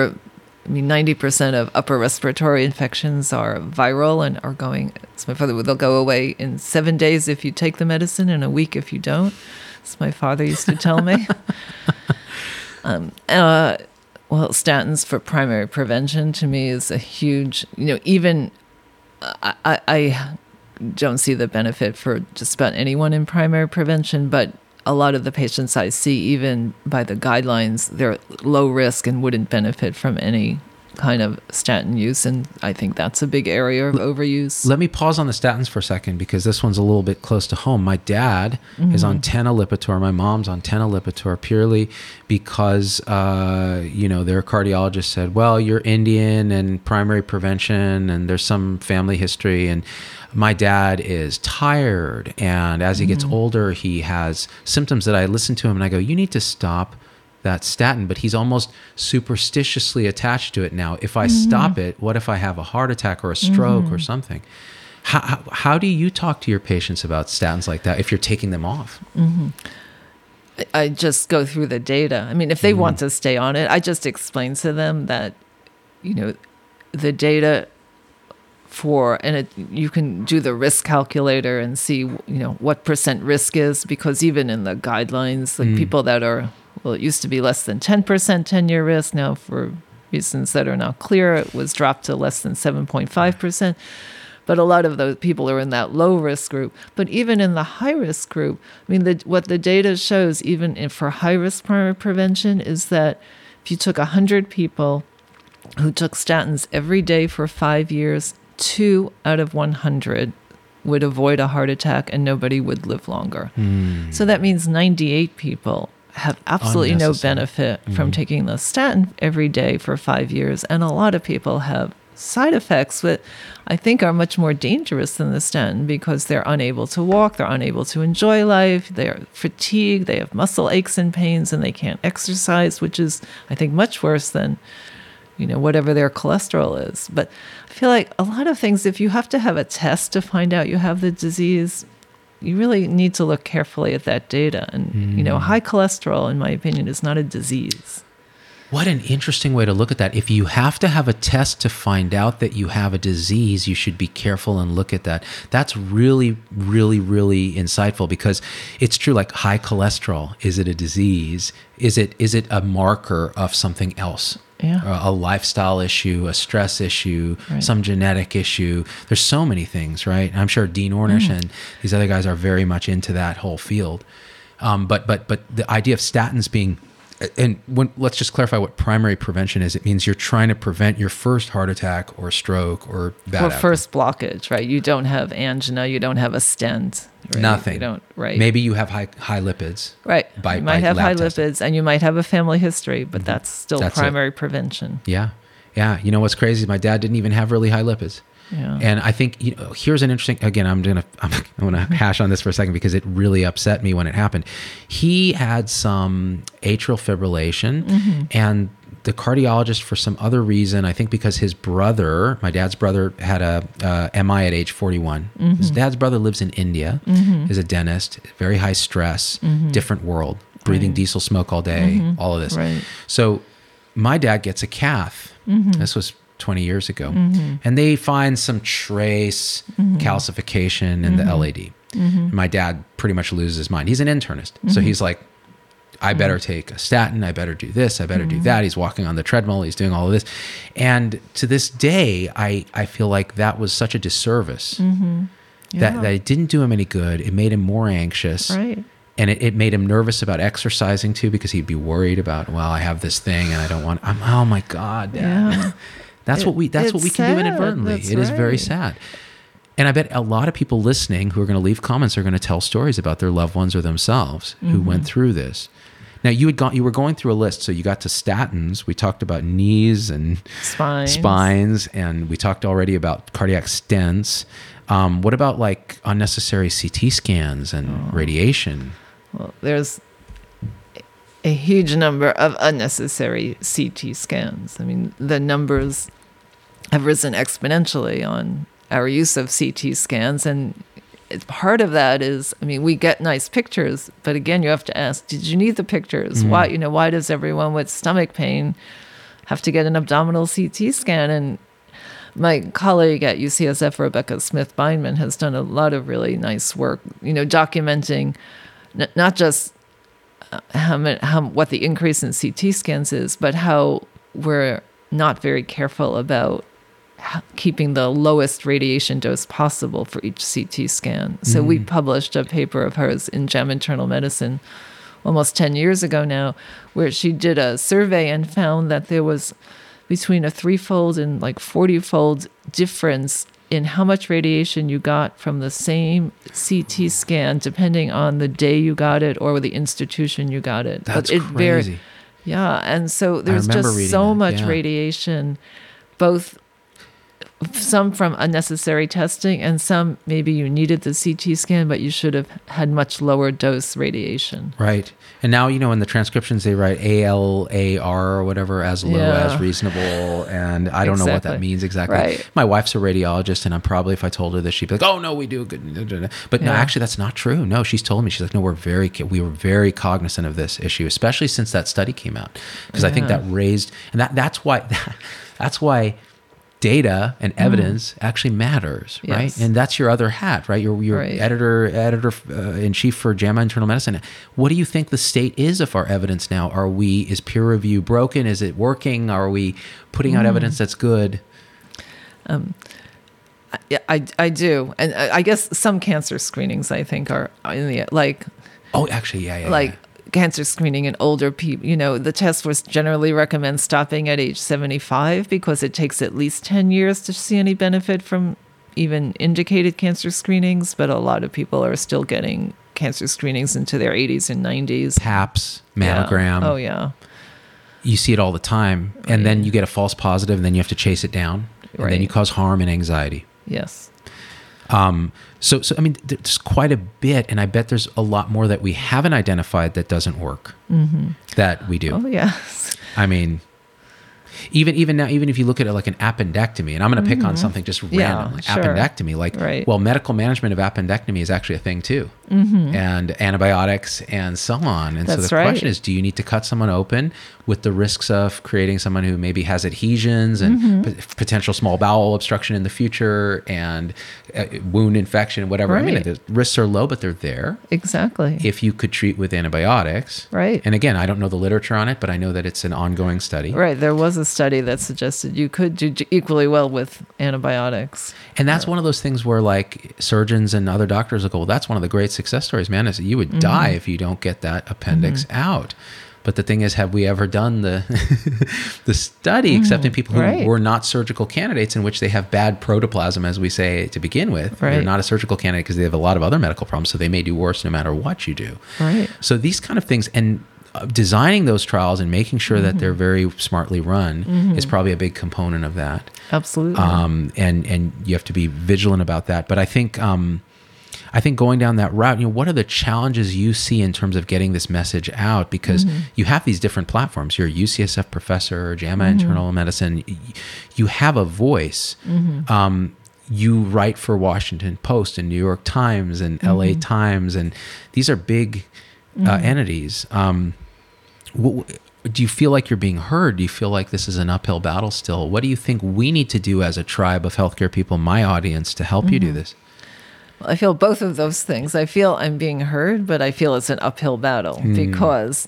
Speaker 2: 90% of upper respiratory infections are viral and are going, as my father would, they'll go away in 7 days if you take the medicine, and a week if you don't. As my father used to tell me. Well, statins for primary prevention to me is a huge, you know, even I don't see the benefit for just about anyone in primary prevention, but a lot of the patients I see, even by the guidelines, they're low risk and wouldn't benefit from any kind of statin use. And I think that's a big area of overuse.
Speaker 1: Let me pause on the statins for a second, because this one's a little bit close to home. My dad is on tenelipitor. My mom's on tenelipitor purely because, their cardiologist said, well, you're Indian and primary prevention, and there's some family history. And my dad is tired, and as he gets older, he has symptoms that I listen to him and I go, you need to stop that statin. But he's almost superstitiously attached to it now. If I stop it, what if I have a heart attack or a stroke or something? How do you talk to your patients about statins like that if you're taking them off?
Speaker 2: I just go through the data. I mean, if they want to stay on it, I just explain to them that, you know, the data you can do the risk calculator and see, what percent risk is, because even in the guidelines, like people that are, well, it used to be less than 10% 10-year risk. Now, for reasons that are now clear, it was dropped to less than 7.5%. But a lot of those people are in that low risk group. But even in the high risk group, I mean, what the data shows, even for high risk primary prevention, is that if you took 100 people who took statins every day for 5 years, 2 out of 100 would avoid a heart attack and nobody would live longer. So that means 98 people have absolutely no benefit from taking the statin every day for 5 years. And a lot of people have side effects that I think are much more dangerous than the statin, because they're unable to walk, they're unable to enjoy life, they're fatigued, they have muscle aches and pains, and they can't exercise, which is, I think, much worse than whatever their cholesterol is. But I feel like a lot of things, if you have to have a test to find out you have the disease, you really need to look carefully at that data. And, high cholesterol, in my opinion, is not a disease.
Speaker 1: What an interesting way to look at that. If you have to have a test to find out that you have a disease, you should be careful and look at that. That's really, really, really insightful, because it's true, like high cholesterol, is it a disease? Is it a marker of something else?
Speaker 2: Yeah.
Speaker 1: A lifestyle issue, a stress issue, right, some genetic issue. There's so many things, right? I'm sure Dean Ornish and these other guys are very much into that whole field. But the idea of statins being, let's just clarify what primary prevention is. It means you're trying to prevent your first heart attack or stroke or bad outcome.
Speaker 2: First blockage, right? You don't have angina, you don't have a stent. Right?
Speaker 1: Nothing.
Speaker 2: You don't, right?
Speaker 1: Maybe you have high lipids.
Speaker 2: Right. You might have high
Speaker 1: testing.
Speaker 2: lipids, and you might have a family history, but that's still primary prevention.
Speaker 1: Yeah. Yeah. You know what's crazy? My dad didn't even have really high lipids.
Speaker 2: Yeah.
Speaker 1: And I think, here's an interesting, again, I'm going to hash on this for a second because it really upset me when it happened. He had some atrial fibrillation, and the cardiologist, for some other reason, I think because his brother, my dad's brother, had a MI at age 41. His dad's brother lives in India, is a dentist, very high stress, different world, breathing diesel smoke all day, all of this.
Speaker 2: Right.
Speaker 1: So my dad gets a cath. This was 20 years ago. And they find some trace calcification in the LAD. And my dad pretty much loses his mind. He's an internist. So he's like, I better take a statin. I better do this. I better do that. He's walking on the treadmill. He's doing all of this. And to this day, I feel like that was such a disservice. That it didn't do him any good. It made him more anxious.
Speaker 2: Right.
Speaker 1: And it made him nervous about exercising too, because he'd be worried about, well, I have this thing and I don't want, oh my God, Dad. Yeah. That's what we can do inadvertently. It is very sad. And I bet a lot of people listening who are going to leave comments are going to tell stories about their loved ones or themselves who went through this. Now, you were going through a list. So you got to statins. We talked about knees and spines, and we talked already about cardiac stents. What about like unnecessary CT scans and radiation?
Speaker 2: Well, there's a huge number of unnecessary CT scans. I mean, the numbers have risen exponentially on our use of CT scans. And part of that is, I mean, we get nice pictures, but again, you have to ask, did you need the pictures? Why does everyone with stomach pain have to get an abdominal CT scan? And my colleague at UCSF, Rebecca Smith-Bindman, has done a lot of really nice work, documenting not just what the increase in CT scans is, but how we're not very careful about keeping the lowest radiation dose possible for each CT scan. So we published a paper of hers in JAMA Internal Medicine almost 10 years ago now, where she did a survey and found that there was between a 3-fold and like 40-fold difference in how much radiation you got from the same CT scan, depending on the day you got it or the institution you got it.
Speaker 1: That's crazy.
Speaker 2: Yeah, and so there's just so much radiation, both some from unnecessary testing and some maybe you needed the CT scan, but you should have had much lower dose radiation.
Speaker 1: Right. And now, in the transcriptions, they write ALAR or whatever, as low as reasonable. And I don't know what that means exactly.
Speaker 2: Right.
Speaker 1: My wife's a radiologist, and I'm probably, if I told her this, she'd be like, oh, no, we do good. But no, actually, that's not true. No, she's told me, she's like, no, we were very cognizant of this issue, especially since that study came out. Because I think that raised, and that's why data and evidence actually matters, right?
Speaker 2: Yes.
Speaker 1: And that's your other hat, right? You're
Speaker 2: Right.
Speaker 1: editor in chief for JAMA Internal Medicine. What do you think the state is of our evidence now? Is peer review broken? Is it working? Are we putting out evidence that's good?
Speaker 2: Yeah, I do. And I guess some cancer screenings, I think, are in the, like,
Speaker 1: Oh, actually, yeah.
Speaker 2: like cancer screening in older people. You know, the task force generally recommends stopping at age 75 because it takes at least 10 years to see any benefit from even indicated cancer screenings. But a lot of people are still getting cancer screenings into their 80s and 90s.
Speaker 1: PAPS, mammogram.
Speaker 2: Yeah. Oh, yeah.
Speaker 1: You see it all the time. And then you get a false positive, and then you have to chase it down. And then
Speaker 2: Right.
Speaker 1: you cause harm and anxiety.
Speaker 2: Yes.
Speaker 1: So I mean, there's quite a bit, and I bet there's a lot more that we haven't identified that doesn't work that we do.
Speaker 2: Oh, yes.
Speaker 1: I mean, even now, even if you look at it like an appendectomy, and I'm going to pick on something just random, like
Speaker 2: sure.
Speaker 1: appendectomy, like,
Speaker 2: Right.
Speaker 1: well, medical management of appendectomy is actually a thing too, and antibiotics and so on. And so
Speaker 2: That's
Speaker 1: the
Speaker 2: right.
Speaker 1: question is, do you need to cut someone open with the risks of creating someone who maybe has adhesions and potential small bowel obstruction in the future and wound infection, whatever? I mean,
Speaker 2: Right.
Speaker 1: the risks are low, but they're there.
Speaker 2: Exactly.
Speaker 1: If you could treat with antibiotics.
Speaker 2: Right.
Speaker 1: And again, I don't know the literature on it, but I know that it's an ongoing study.
Speaker 2: Right. There was a study that suggested you could do equally well with antibiotics.
Speaker 1: And that's one of those things where like surgeons and other doctors will go, well, that's one of the great success stories, man, is that you would die if you don't get that appendix out. But the thing is, have we ever done the the study, except in people who
Speaker 2: Right.
Speaker 1: were not surgical candidates, in which they have bad protoplasm, as we say to begin with? They're
Speaker 2: Right.
Speaker 1: not a surgical candidate because they have a lot of other medical problems, so they may do worse no matter what you do.
Speaker 2: Right.
Speaker 1: So these kind of things, and designing those trials and making sure that they're very smartly run is probably a big component of that.
Speaker 2: Absolutely.
Speaker 1: And you have to be vigilant about that. But I think going down that route, what are the challenges you see in terms of getting this message out? Because you have these different platforms. You're a UCSF professor, JAMA Internal Medicine. You have a voice. You write for Washington Post and New York Times and LA Times, and these are big entities. Do you feel like you're being heard? Do you feel like this is an uphill battle still? What do you think we need to do as a tribe of healthcare people, my audience, to help you do this?
Speaker 2: I feel both of those things. I feel I'm being heard, but I feel it's an uphill battle because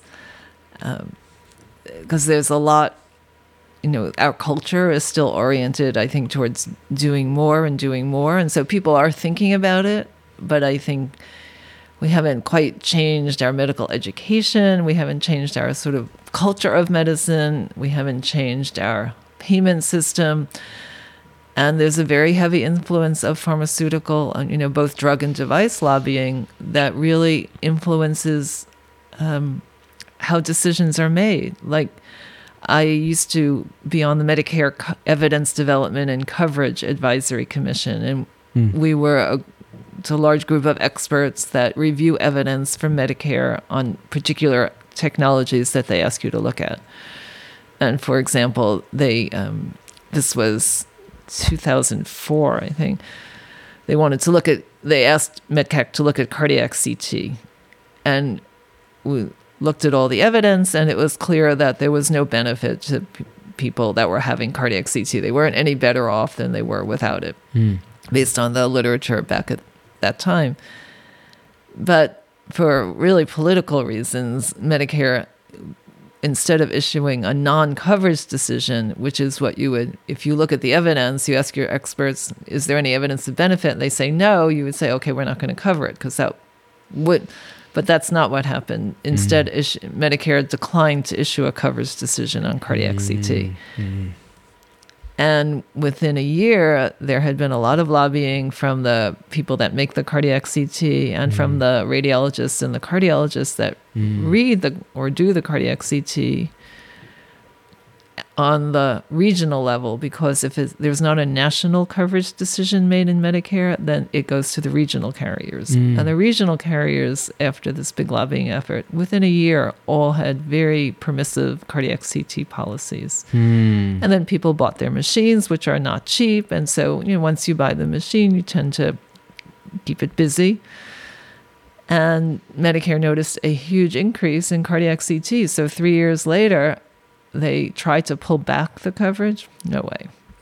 Speaker 2: there's a lot, our culture is still oriented, I think, towards doing more. And so people are thinking about it, but I think we haven't quite changed our medical education. We haven't changed our sort of culture of medicine. We haven't changed our payment system. And there's a very heavy influence of pharmaceutical, both drug and device lobbying that really influences how decisions are made. Like, I used to be on the Medicare Evidence Development and Coverage Advisory Commission, and we were it's a large group of experts that review evidence from Medicare on particular technologies that they ask you to look at. And for example, this was 2004, I think. They asked MedCAC to look at cardiac CT. And we looked at all the evidence, and it was clear that there was no benefit to people that were having cardiac CT. They weren't any better off than they were without it, based on the literature back at that time. But for really political reasons, Medicare, instead of issuing a non-coverage decision, which is what you would, if you look at the evidence, you ask your experts, is there any evidence of benefit? And they say no, you would say, okay, we're not going to cover it, because that would, but that's not what happened. Instead, Medicare declined to issue a coverage decision on cardiac CT. And within a year, there had been a lot of lobbying from the people that make the cardiac CT and from the radiologists and the cardiologists that read or do the cardiac CT on the regional level, because if there's not a national coverage decision made in Medicare, then it goes to the regional carriers. And the regional carriers, after this big lobbying effort, within a year, all had very permissive cardiac CT policies. And then people bought their machines, which are not cheap. And so, once you buy the machine, you tend to keep it busy. And Medicare noticed a huge increase in cardiac CT. So 3 years later, they tried to pull back the coverage. No way.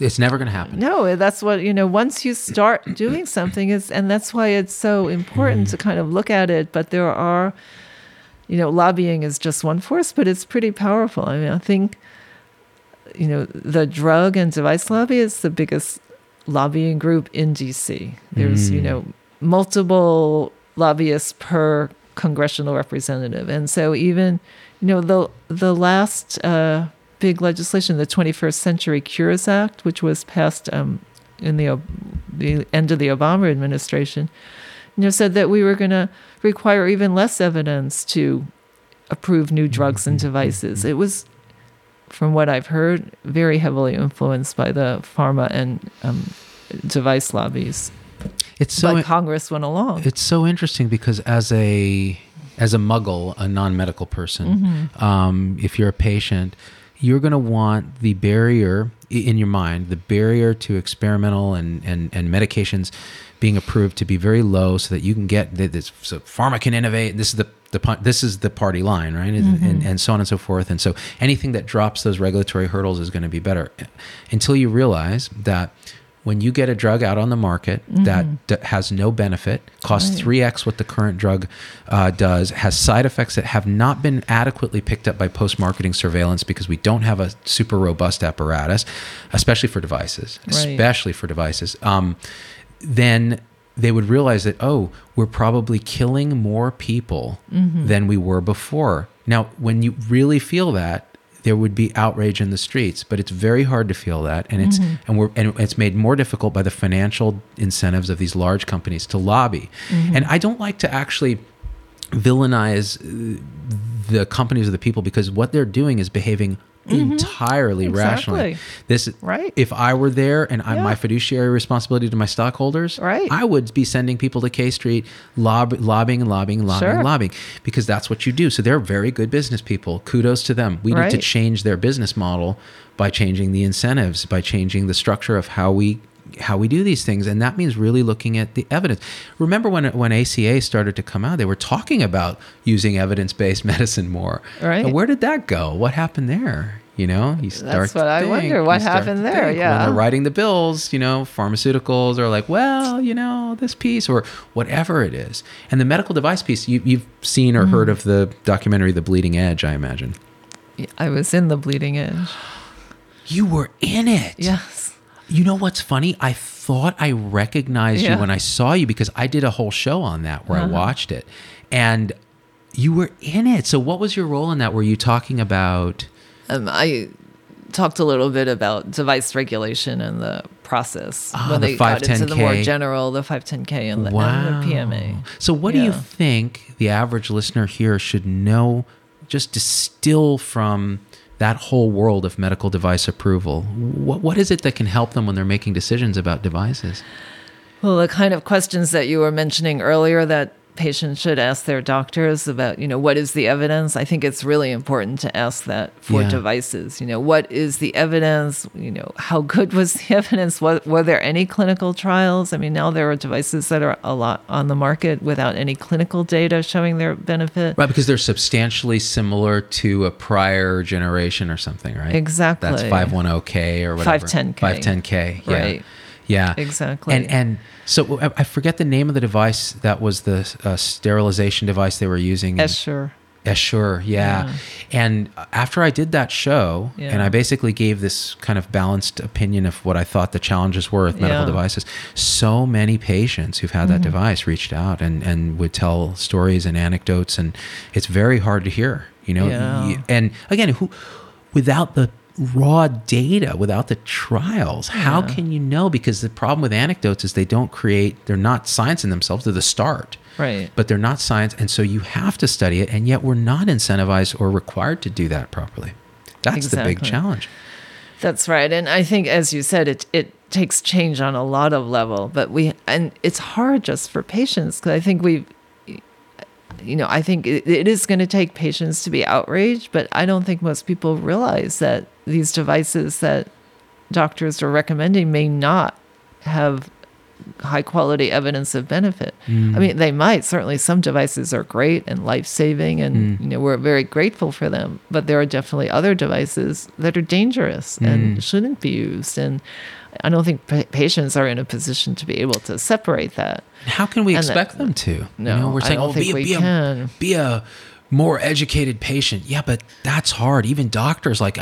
Speaker 1: It's never going to happen.
Speaker 2: No, that's what, once you start doing something, and that's why it's so important to kind of look at it. But there are, lobbying is just one force, but it's pretty powerful. I mean, I think, the drug and device lobby is the biggest lobbying group in DC. There's, multiple lobbyists per congressional representative. And so even, the last big legislation, the 21st Century Cures Act, which was passed in the end of the Obama administration, said that we were going to require even less evidence to approve new drugs and devices. It was, from what I've heard, very heavily influenced by the pharma and device lobbies. But Congress went along.
Speaker 1: It's so interesting because as a muggle, a non-medical person, if you're a patient, you're going to want the barrier in your mind, the barrier to experimental and medications being approved to be very low, so that you can get this. So pharma can innovate. This is the party line, right? And so on and so forth. And so anything that drops those regulatory hurdles is going to be better, until you realize that when you get a drug out on the market that has no benefit, costs 3x what the current drug does, has side effects that have not been adequately picked up by post-marketing surveillance because we don't have a super robust apparatus, especially for devices, then they would realize that, we're probably killing more people than we were before. Now, when you really feel that, there would be outrage in the streets, but it's very hard to feel that, and it's made more difficult by the financial incentives of these large companies to lobby. And I don't like to actually villainize the companies or the people, because what they're doing is behaving entirely rationally. If I were there and my fiduciary responsibility to my stockholders, I would be sending people to K Street lobbying, because that's what you do. So they're very good business people. Kudos to them. We need to change their business model by changing the incentives, by changing the structure of how we do these things. And that means really looking at the evidence. Remember when ACA started to come out, they were talking about using evidence-based medicine more. And where did that go? What happened there?
Speaker 2: That's what I wonder. What happened there?
Speaker 1: When they're writing the bills, pharmaceuticals are like, well, this piece or whatever it is. And the medical device piece, you've seen or heard of the documentary, The Bleeding Edge, I imagine.
Speaker 2: I was in The Bleeding Edge.
Speaker 1: You were in it?
Speaker 2: Yes.
Speaker 1: You know what's funny? I thought I recognized you when I saw you, because I did a whole show on that where I watched it. And you were in it. So what was your role in that? Were you talking about...
Speaker 2: I talked a little bit about device regulation and the process when
Speaker 1: the
Speaker 2: they got into the
Speaker 1: 510K.
Speaker 2: more general, the 510K and the PMA.
Speaker 1: So what do you think the average listener here should know, just distill from that whole world of medical device approval? What is it that can help them when they're making decisions about devices?
Speaker 2: Well, the kind of questions that you were mentioning earlier that patients should ask their doctors about, what is the evidence? I think it's really important to ask that for devices. What is the evidence? How good was the evidence? Were there any clinical trials? I mean, now there are devices that are a lot on the market without any clinical data showing their benefit.
Speaker 1: Right, because they're substantially similar to a prior generation or something, right?
Speaker 2: Exactly.
Speaker 1: That's 510K or whatever. 510K, yeah.
Speaker 2: Right.
Speaker 1: Yeah,
Speaker 2: exactly.
Speaker 1: And so I forget the name of the device that was the sterilization device they were using.
Speaker 2: Essure,
Speaker 1: yeah. And after I did that show, and I basically gave this kind of balanced opinion of what I thought the challenges were with medical devices, so many patients who've had that device reached out and would tell stories and anecdotes, and it's very hard to hear, And again, without the raw data, without the trials, how can you know? Because the problem with anecdotes is they're not science in themselves, they're the start.
Speaker 2: Right.
Speaker 1: But they're not science, and so you have to study it, and yet we're not incentivized or required to do that properly. That's the big challenge.
Speaker 2: That's right. And I think, as you said, it takes change on a lot of level, and it's hard just for patients, because I think I think it is going to take patients to be outraged, but I don't think most people realize that these devices that doctors are recommending may not have high quality evidence of benefit. I mean, they might. Certainly some devices are great and life-saving, and we're very grateful for them. But there are definitely other devices that are dangerous and shouldn't be used. And I don't think patients are in a position to be able to separate that.
Speaker 1: How can we expect them to?
Speaker 2: No,
Speaker 1: we're saying,
Speaker 2: I don't think we can.
Speaker 1: Be a more educated patient. Yeah, but that's hard. Even doctors, like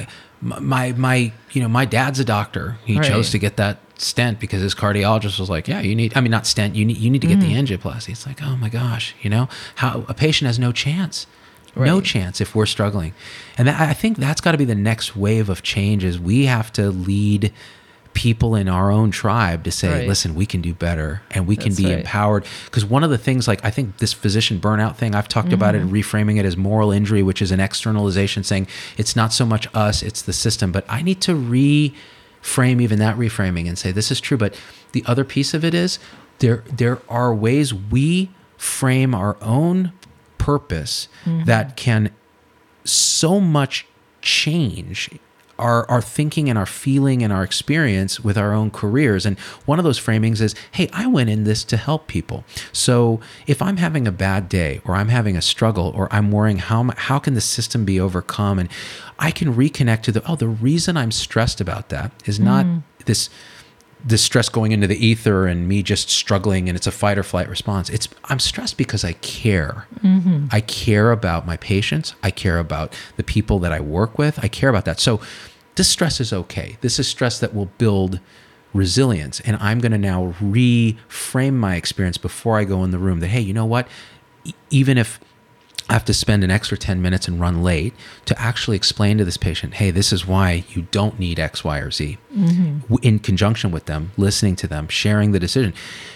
Speaker 1: my dad's a doctor. He chose to get that stent because his cardiologist was like, yeah, you need to get the angioplasty. It's like, oh my gosh, how a patient has no chance. No chance if we're struggling. And I think that's got to be the next wave of change, is we have to lead people in our own tribe to say, listen, we can do better, and we can be empowered. Because one of the things, like, I think this physician burnout thing, I've talked about it and reframing it as moral injury, which is an externalization, saying it's not so much us, it's the system. But I need to reframe even that reframing and say, this is true. But the other piece of it is there are ways we frame our own purpose that can so much change our thinking and our feeling and our experience with our own careers. And one of those framings is, hey, I went in this to help people. So if I'm having a bad day, or I'm having a struggle, or I'm worrying how can the system be overcome, and I can reconnect to the reason I'm stressed about that is not this stress going into the ether and me just struggling and it's a fight or flight response. I'm stressed because I care. I care about my patients. I care about the people that I work with. I care about that. So this stress is okay. This is stress that will build resilience. And I'm going to now reframe my experience before I go in the room that, hey, you know what? Even if I have to spend an extra 10 minutes and run late, to actually explain to this patient, hey, this is why you don't need X, Y, or Z. In conjunction with them, listening to them, sharing the decision.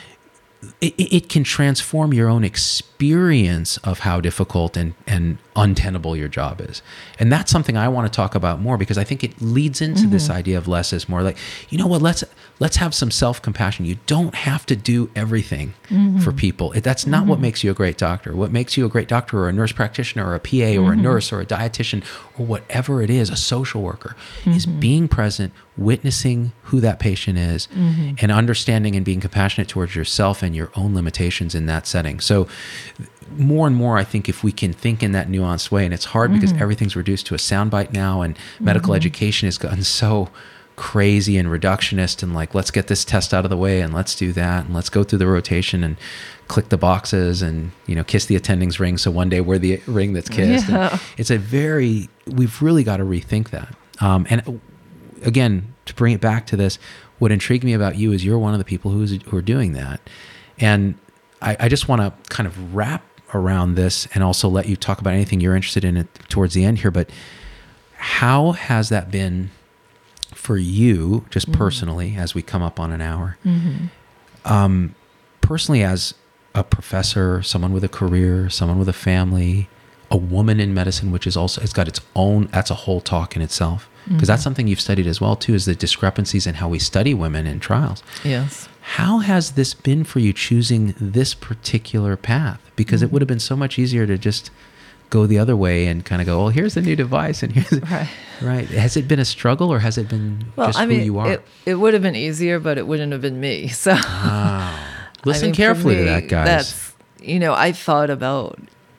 Speaker 1: It can transform your own experience of how difficult and untenable your job is. And that's something I want to talk about more, because I think it leads into this idea of less is more. Like, you know what, let's have some self-compassion. You don't have to do everything for people. That's not what makes you a great doctor. What makes you a great doctor, or a nurse practitioner, or a PA, or a nurse, or a dietitian, or whatever it is, a social worker, is being present, witnessing who that patient is, and understanding and being compassionate towards yourself and your own limitations in that setting. So more and more, I think if we can think in that nuanced way, and it's hard because everything's reduced to a soundbite now, and medical education has gotten so crazy and reductionist, and like, let's get this test out of the way, and let's do that, and let's go through the rotation and click the boxes, and kiss the attending's ring, so one day we're the ring that's kissed.
Speaker 2: Yeah.
Speaker 1: We've really got to rethink that. And again, to bring it back to this, what intrigued me about you is you're one of the people who are doing that. And I just want to kind of wrap around this and also let you talk about anything you're interested in towards the end here. But how has that been for you, just personally, as we come up on an hour? Personally, as a professor, someone with a career, someone with a family, a woman in medicine, which is also, it's got its own, that's a whole talk in itself. Because that's something you've studied as well, too, is the discrepancies in how we study women in trials.
Speaker 2: Yes.
Speaker 1: How has this been for you, choosing this particular path? Because it would have been so much easier to just go the other way and kind of go, well, here's the new device, and here's right. Has it been a struggle, or has it been just who you are?
Speaker 2: It would have been easier, but it wouldn't have been me. So
Speaker 1: listen carefully to that, guys.
Speaker 2: That's, I thought about.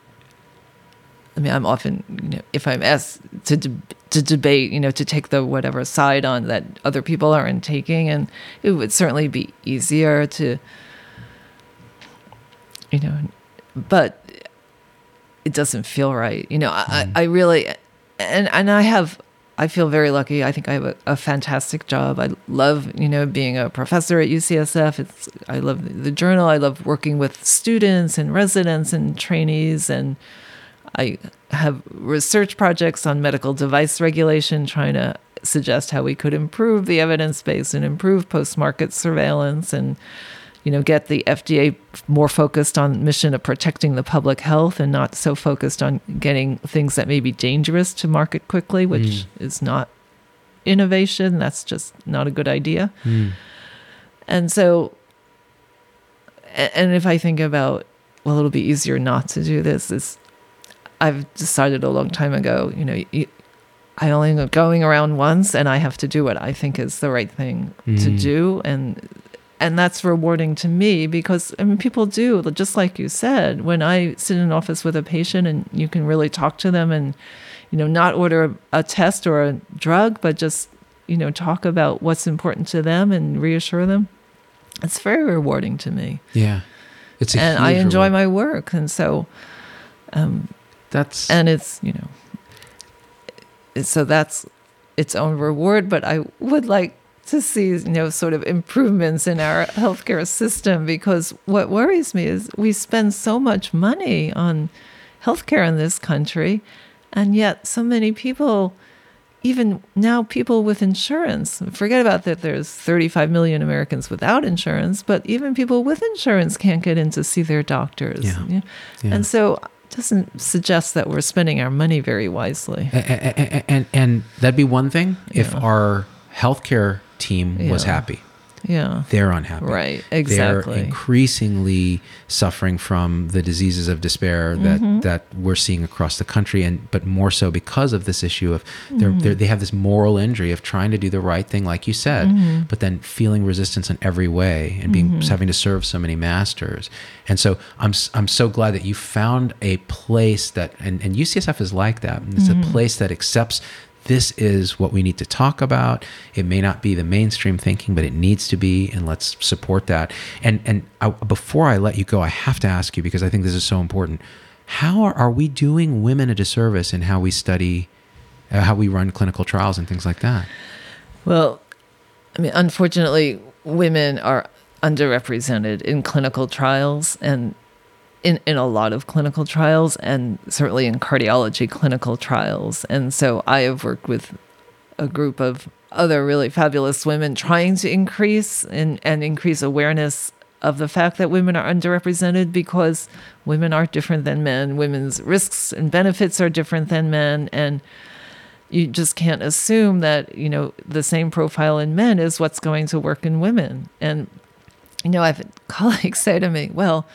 Speaker 2: I'm often, if I'm asked to debate, to take the whatever side on that other people aren't taking, and it would certainly be easier to, but it doesn't feel right. I really, and I feel very lucky. I think I have a fantastic job. I love, being a professor at UCSF. I love the journal. I love working with students and residents and trainees, and I have research projects on medical device regulation, trying to suggest how we could improve the evidence base and improve post-market surveillance, and get the FDA more focused on mission of protecting the public health, and not so focused on getting things that may be dangerous to market quickly, which is not innovation. That's just not a good idea. And so, and if I think about, well, it'll be easier not to do this, I've decided a long time ago, I only am going around once, and I have to do what I think is the right thing to do. And and that's rewarding to me because, I mean, people do, just like you said, when I sit in an office with a patient and you can really talk to them and, not order a test or a drug, but just, talk about what's important to them and reassure them. It's very rewarding to me.
Speaker 1: Yeah.
Speaker 2: And I enjoy my work. And so,
Speaker 1: that's its own reward, but I would like to see, sort of improvements in our healthcare system, because what worries me is we spend so much money on healthcare in this country, and yet so many people, even now people with insurance, forget about that there's 35 million Americans without insurance, but even people with insurance can't get in to see their doctors. Yeah.
Speaker 2: And so doesn't suggest that we're spending our money very wisely.
Speaker 1: And that'd be one thing if our healthcare team was happy.
Speaker 2: Yeah.
Speaker 1: They're unhappy.
Speaker 2: Right, exactly.
Speaker 1: They're increasingly suffering from the diseases of despair that we're seeing across the country, but more so because of this issue of they have this moral injury of trying to do the right thing, like you said, but then feeling resistance in every way and having to serve so many masters. And so I'm so glad that you found a place that, and UCSF is like that. It's a place that accepts this is what we need to talk about. It may not be the mainstream thinking, but it needs to be, and let's support that. And before I let you go, I have to ask you, because I think this is so important. How are we doing women a disservice in how we study, how we run clinical trials and things like that?
Speaker 2: Well, I mean, unfortunately, women are underrepresented in clinical trials, and in a lot of clinical trials, and certainly in cardiology clinical trials. And so I have worked with a group of other really fabulous women trying to increase and increase awareness of the fact that women are underrepresented, because women are different than men. Women's risks and benefits are different than men. And you just can't assume that, the same profile in men is what's going to work in women. And, I've had colleagues say to me, well,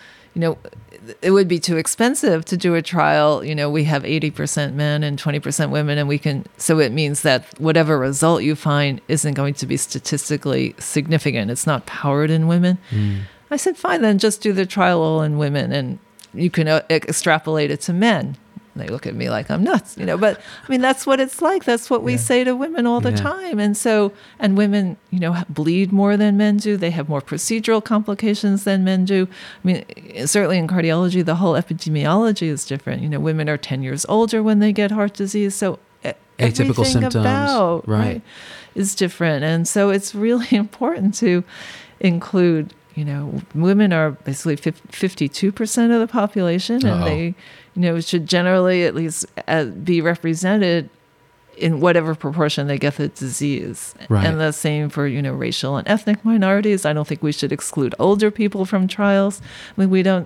Speaker 2: it would be too expensive to do a trial. We have 80% men and 20% women, and so it means that whatever result you find isn't going to be statistically significant. It's not powered in women. I said, fine, then just do the trial all in women, and you can extrapolate it to men. They look at me like I'm nuts, but I mean, that's what it's like. That's what we say to women all the time. And so, and women, bleed more than men do. They have more procedural complications than men do. I mean, certainly in cardiology, the whole epidemiology is different. Women are 10 years older when they get heart disease. So
Speaker 1: atypical symptoms, right,
Speaker 2: is different. And so it's really important to include, women are basically 52% of the population, and they, should generally at least be represented in whatever proportion they get the disease.
Speaker 1: Right.
Speaker 2: And the same for, racial and ethnic minorities. I don't think we should exclude older people from trials. I mean, we don't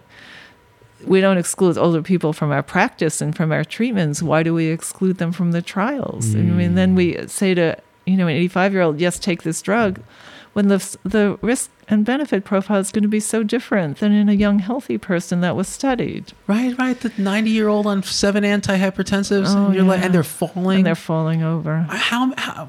Speaker 2: exclude older people from our practice and from our treatments. Why do we exclude them from the trials? I mean, then we say to, an 85-year-old, yes, take this drug, when the risk and benefit profile is going to be so different than in a young, healthy person that was studied.
Speaker 1: Right. The 90-year-old on 7 antihypertensives, and they're falling.
Speaker 2: And they're falling over.
Speaker 1: How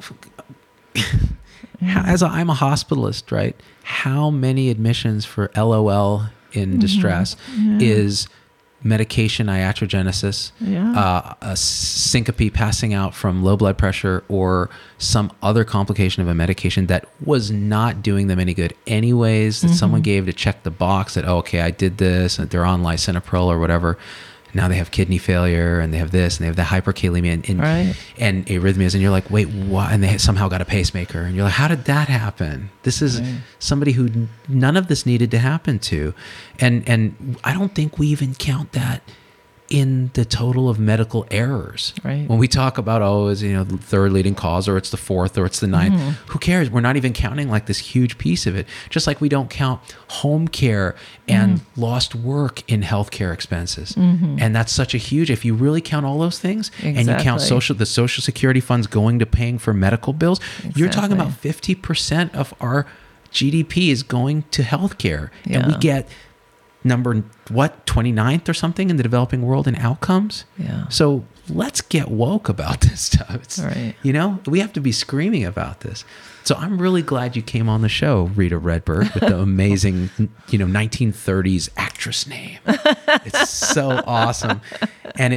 Speaker 1: I'm a hospitalist, right? How many admissions for LOL in distress is medication iatrogenesis, a syncope, passing out from low blood pressure, or some other complication of a medication that was not doing them any good anyways, that someone gave to check the box that, okay, I did this, and they're on lisinopril or whatever. Now they have kidney failure, and they have this, and they have the hyperkalemia and arrhythmias, and you're like, wait, what? And they somehow got a pacemaker, and you're like, how did that happen? This is somebody who none of this needed to happen to, and I don't think we even count that in the total of medical errors.
Speaker 2: Right.
Speaker 1: When we talk about, it's the third leading cause, or it's the fourth, or it's the ninth, who cares? We're not even counting like this huge piece of it. Just like we don't count home care and lost work in healthcare expenses. And that's such a huge, if you really count all those things, and you count the social security funds going to paying for medical bills, you're talking about 50% of our GDP is going to healthcare. And we get number 29th or something in the developing world in outcomes.
Speaker 2: Yeah.
Speaker 1: So let's get woke about this stuff. It's,
Speaker 2: Right.
Speaker 1: we have to be screaming about this. So I'm really glad you came on the show, Rita Redberg, with the amazing, 1930s actress name. It's so awesome. And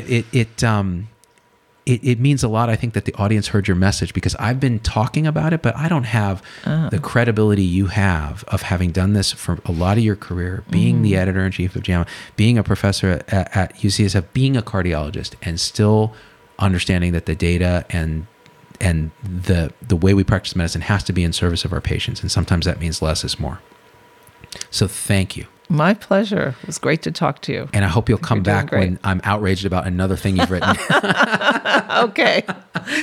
Speaker 1: it means a lot, I think, that the audience heard your message, because I've been talking about it, but I don't have the credibility you have of having done this for a lot of your career, being the editor-in-chief of JAMA, being a professor at UCSF, being a cardiologist, and still understanding that the data and the way we practice medicine has to be in service of our patients. And sometimes that means less is more. So thank you.
Speaker 2: My pleasure. It was great to talk to you.
Speaker 1: And I hope you'll come back when I'm outraged about another thing you've written.
Speaker 2: Okay.